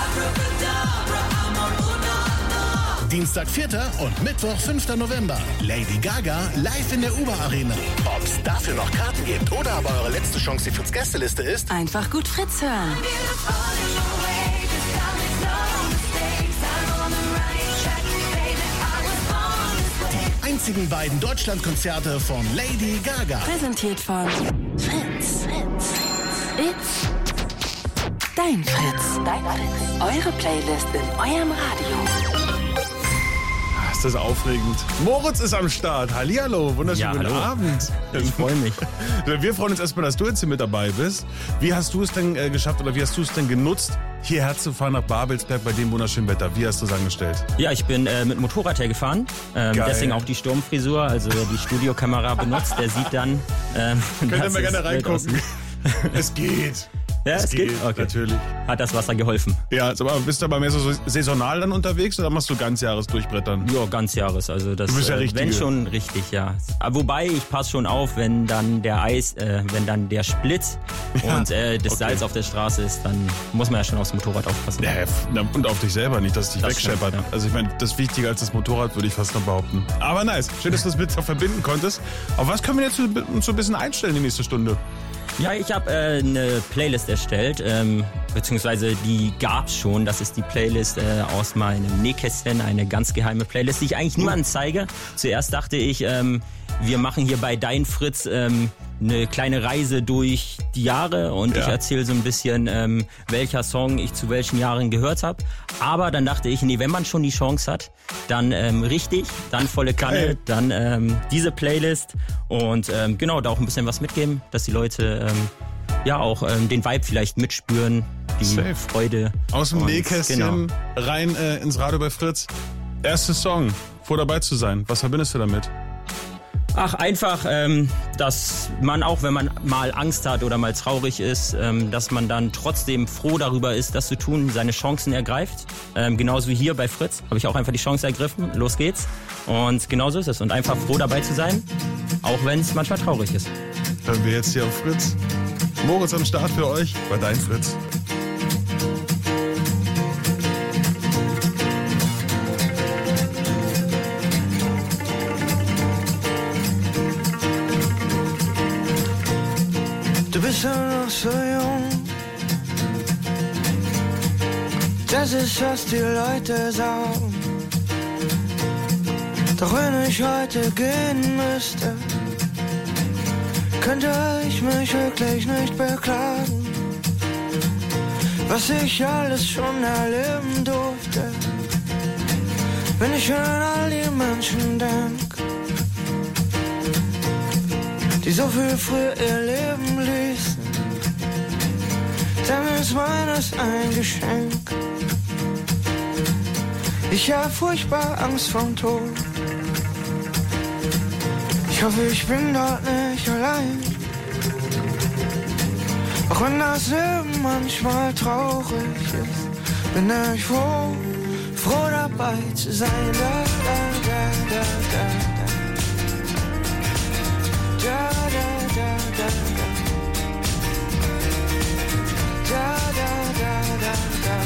Dienstag vierter und Mittwoch fünfter November. Lady Gaga live in der U B A Arena. Ob's dafür noch Karten gibt oder aber eure letzte Chance die Fritz Gästeliste ist,
einfach gut Fritz hören.
die einzigen beiden Deutschlandkonzerte von Lady Gaga.
Präsentiert von Fritz. Fritz. It's dein Fritz. Dein Fritz. Eure Playlist in eurem Radio.
Ist das aufregend. Moritz ist am Start. Hallihallo, wunderschönen
Ja,
guten
hallo.
Abend.
Ich freue mich.
Wir freuen uns erstmal, dass du jetzt hier mit dabei bist. Wie hast du es denn äh, geschafft oder wie hast du es denn genutzt, hierher zu fahren nach Babelsberg bei dem wunderschönen Wetter? Wie hast du es angestellt?
Ja, ich bin äh, mit dem Motorrad hergefahren. Ähm,
Geil.
deswegen auch die Sturmfrisur. Also wer die Studiokamera benutzt, der sieht dann. Ähm,
Könnt ihr
dass
mal
es
gerne
wild
reingucken. Es geht.
Ja, es,
Es
geht.
geht,
Okay.
natürlich.
Hat das Wasser geholfen?
Ja, aber bist du aber mehr so saisonal dann unterwegs oder machst du ganzjahres durchbrettern?
Ja, ganzjahres. Also das,
Du bist ja
äh,
Richtige.
wenn schon richtig, ja. Aber wobei ich passe schon auf, wenn dann der Eis, äh, wenn dann der Split
Ja,
und äh, das
okay.
Salz auf der Straße ist, dann muss man ja schon aufs Motorrad aufpassen.
Ja, und auf dich selber nicht, dass es dich
Das
wegscheppert.
stimmt, ja.
Also ich meine, das ist wichtiger als das Motorrad, würde ich fast noch behaupten. Aber nice, schön, dass du das mit verbinden konntest. Auf was können wir jetzt so, uns so ein bisschen einstellen die nächste Stunde?
Ja, ich habe äh, eine Playlist erstellt, ähm, beziehungsweise die gab's schon. Das ist die Playlist äh, aus meinem Nähkästchen, eine ganz geheime Playlist, die ich eigentlich niemandem zeige. Zuerst dachte ich, ähm, wir machen hier bei Dein Fritz ähm, eine kleine Reise durch die Jahre und
Ja.
ich erzähle so ein bisschen, ähm, welcher Song ich zu welchen Jahren gehört habe. Aber dann dachte ich, nee, wenn man schon die Chance hat, dann ähm, richtig, dann volle Kanne,
Geil.
dann ähm, diese Playlist und ähm, genau, da auch ein bisschen was mitgeben, dass die Leute ähm, ja auch ähm, den Vibe vielleicht mitspüren, die
Safe.
Freude.
Aus dem
Und
Nähkästchen
Genau.
rein äh, ins Radio bei Fritz. Erster Song, vor dabei zu sein. Was verbindest du damit?
Ach, einfach, ähm, dass man auch, wenn man mal Angst hat oder mal traurig ist, ähm, dass man dann trotzdem froh darüber ist, das zu tun, seine Chancen ergreift. Ähm, genauso wie hier bei Fritz habe ich auch einfach die Chance ergriffen. Los geht's. Und genauso ist es. Und einfach froh dabei zu sein, auch wenn es manchmal traurig ist.
Hören wir jetzt hier auf Fritz. Moritz am Start für euch bei Dein Fritz.
Du bist ja noch so jung. Das ist, was die Leute sagen. Doch wenn ich heute gehen müsste, könnte ich mich wirklich nicht beklagen. Was ich alles schon erleben durfte, wenn ich an all die Menschen denk, die so viel früher ihr Leben ließen, dann ist meines ein Geschenk. Ich hab furchtbar Angst vorm Tod. Ich hoffe, ich bin dort nicht allein. Auch wenn das Leben manchmal traurig ist, bin ich froh, froh dabei zu sein. Da, da, da, da, da, da. Da, da, da, da, da. Da, da, da, da, da.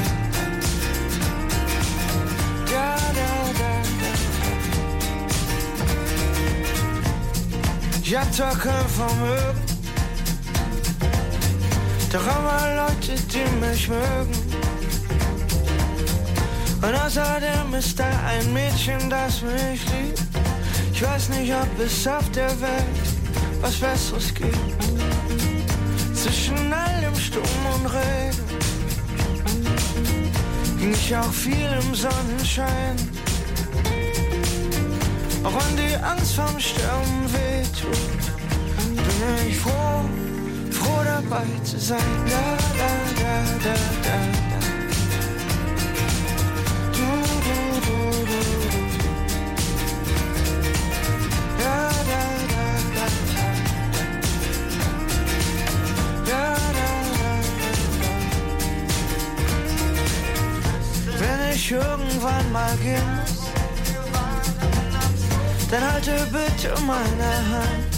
Da, da, da, da. Ich hab zwar kein Vermögen, doch aber Leute, die mich mögen. Und außerdem ist da ein Mädchen, das mich liebt. Ich weiß nicht, ob es auf der Welt was Besseres gibt. Zwischen all dem Sturm und Regen ging ich auch viel im Sonnenschein. Auch wenn die Angst vom Sterben wehtut, bin ich froh, froh dabei zu sein. Da, da, da, da, da, da. Du, du, du, du, du. Da, beginnst, dann halte bitte meine Hand.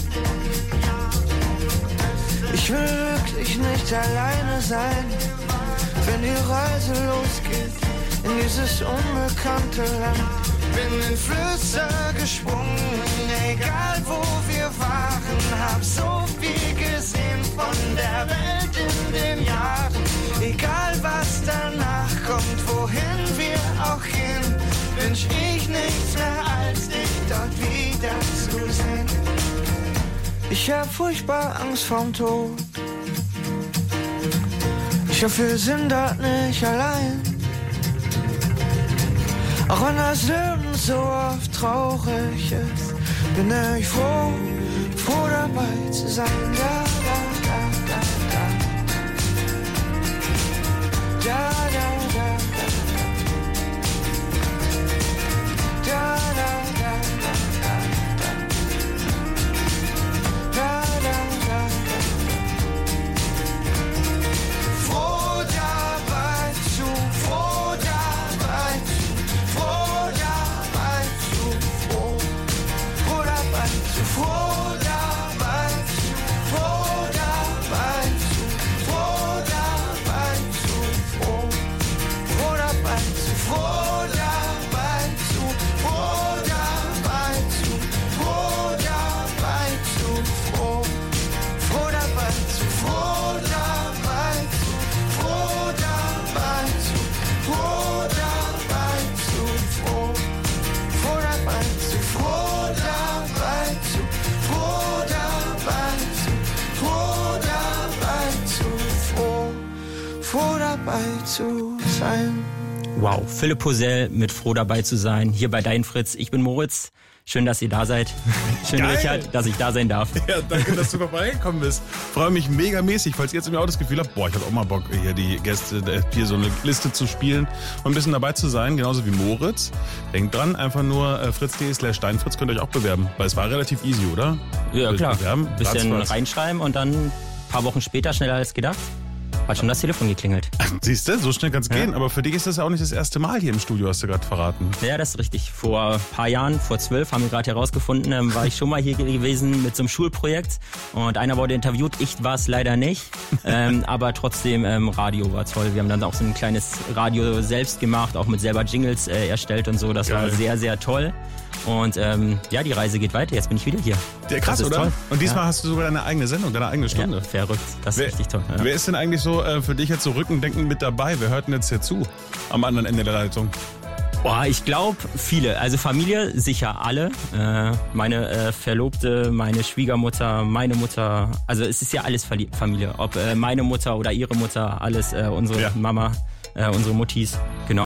Ich will wirklich nicht alleine sein, wenn die Reise losgeht in dieses unbekannte Land. Bin in Flüsse gesprungen, egal wo wir waren, hab so viel gesehen von der Welt in den Jahren. Egal was danach kommt, wohin wir auch gehen, wünsch ich nichts mehr, als dich dort wiederzusehen. Ich hab furchtbar Angst vorm Tod. Ich hoffe, wir sind dort nicht allein. Auch wenn das Leben so oft traurig ist, bin ich froh, froh dabei zu sein. Da, da, da, da, da. Da, da, da, da. Da, da, da, da, da. Da, da, da, da. Froh dabei zu, froh dabei zu, froh dabei zu, froh, froh dabei zu, froh dabei zu, froh dabei zu, froh dabei zu, froh, froh dabei zu, froh dabei zu, froh dabei zu, froh dabei zu, froh, froh dabei zu, froh dabei zu, froh dabei zu, froh dabei zu, froh, froh dabei zu, froh dabei zu, froh dabei zu, froh dabei zu, froh, froh dabei zu sein.
Wow, Philipp Posell mit Froh dabei zu sein, hier bei Dein Fritz. Ich bin Moritz. Schön, dass ihr da seid. Schön,
Geil.
Richard, dass ich da sein darf.
Ja, danke, dass du vorbeigekommen bist. Freue mich megamäßig, falls ihr jetzt im Auto das Gefühl habt, boah, ich habe auch mal Bock, hier die Gäste, hier so eine Liste zu spielen und ein bisschen dabei zu sein, genauso wie Moritz. Denkt dran, einfach nur äh, fritz.de slash Steinfritz könnt ihr euch auch bewerben, weil es war relativ easy, oder?
Ja, klar.
Bewerben,
Bisschen
Ratzfatz.
reinschreiben und dann ein paar Wochen später, schneller als gedacht, hat schon das Telefon geklingelt.
Siehst du, so schnell kann es
Ja.
gehen. Aber für dich ist das ja auch nicht das erste Mal hier im Studio, hast du gerade verraten.
Ja, das ist richtig. Vor ein paar Jahren, vor zwölf, haben wir gerade herausgefunden, ähm, war ich schon mal hier gewesen mit so einem Schulprojekt. Und einer wurde interviewt, ich war es leider nicht. ähm, aber trotzdem, ähm, Radio war toll. Wir haben dann auch so ein kleines Radio selbst gemacht, auch mit selber Jingles äh, erstellt und so. Das
Geil.
war sehr, sehr toll. Und ähm, ja, die Reise geht weiter. Jetzt bin ich wieder hier.
Ja, krass,
Das ist
oder?
toll.
Und diesmal
Ja.
hast du sogar deine eigene Sendung, deine eigene Stunde.
Ja, verrückt. Das ist
Wer-
richtig toll. Ja.
Wer ist denn eigentlich so äh, für dich jetzt so rückendeckend mit dabei? Wer hört denn jetzt hier zu? Am anderen Ende der Leitung.
Boah, ich glaube viele. Also Familie sicher alle. Äh, meine äh, Verlobte, meine Schwiegermutter, meine Mutter. Also es ist ja alles Verli- Familie. Ob äh, meine Mutter oder ihre Mutter, alles äh, unsere
Ja.
Mama, äh, unsere Muttis. Genau.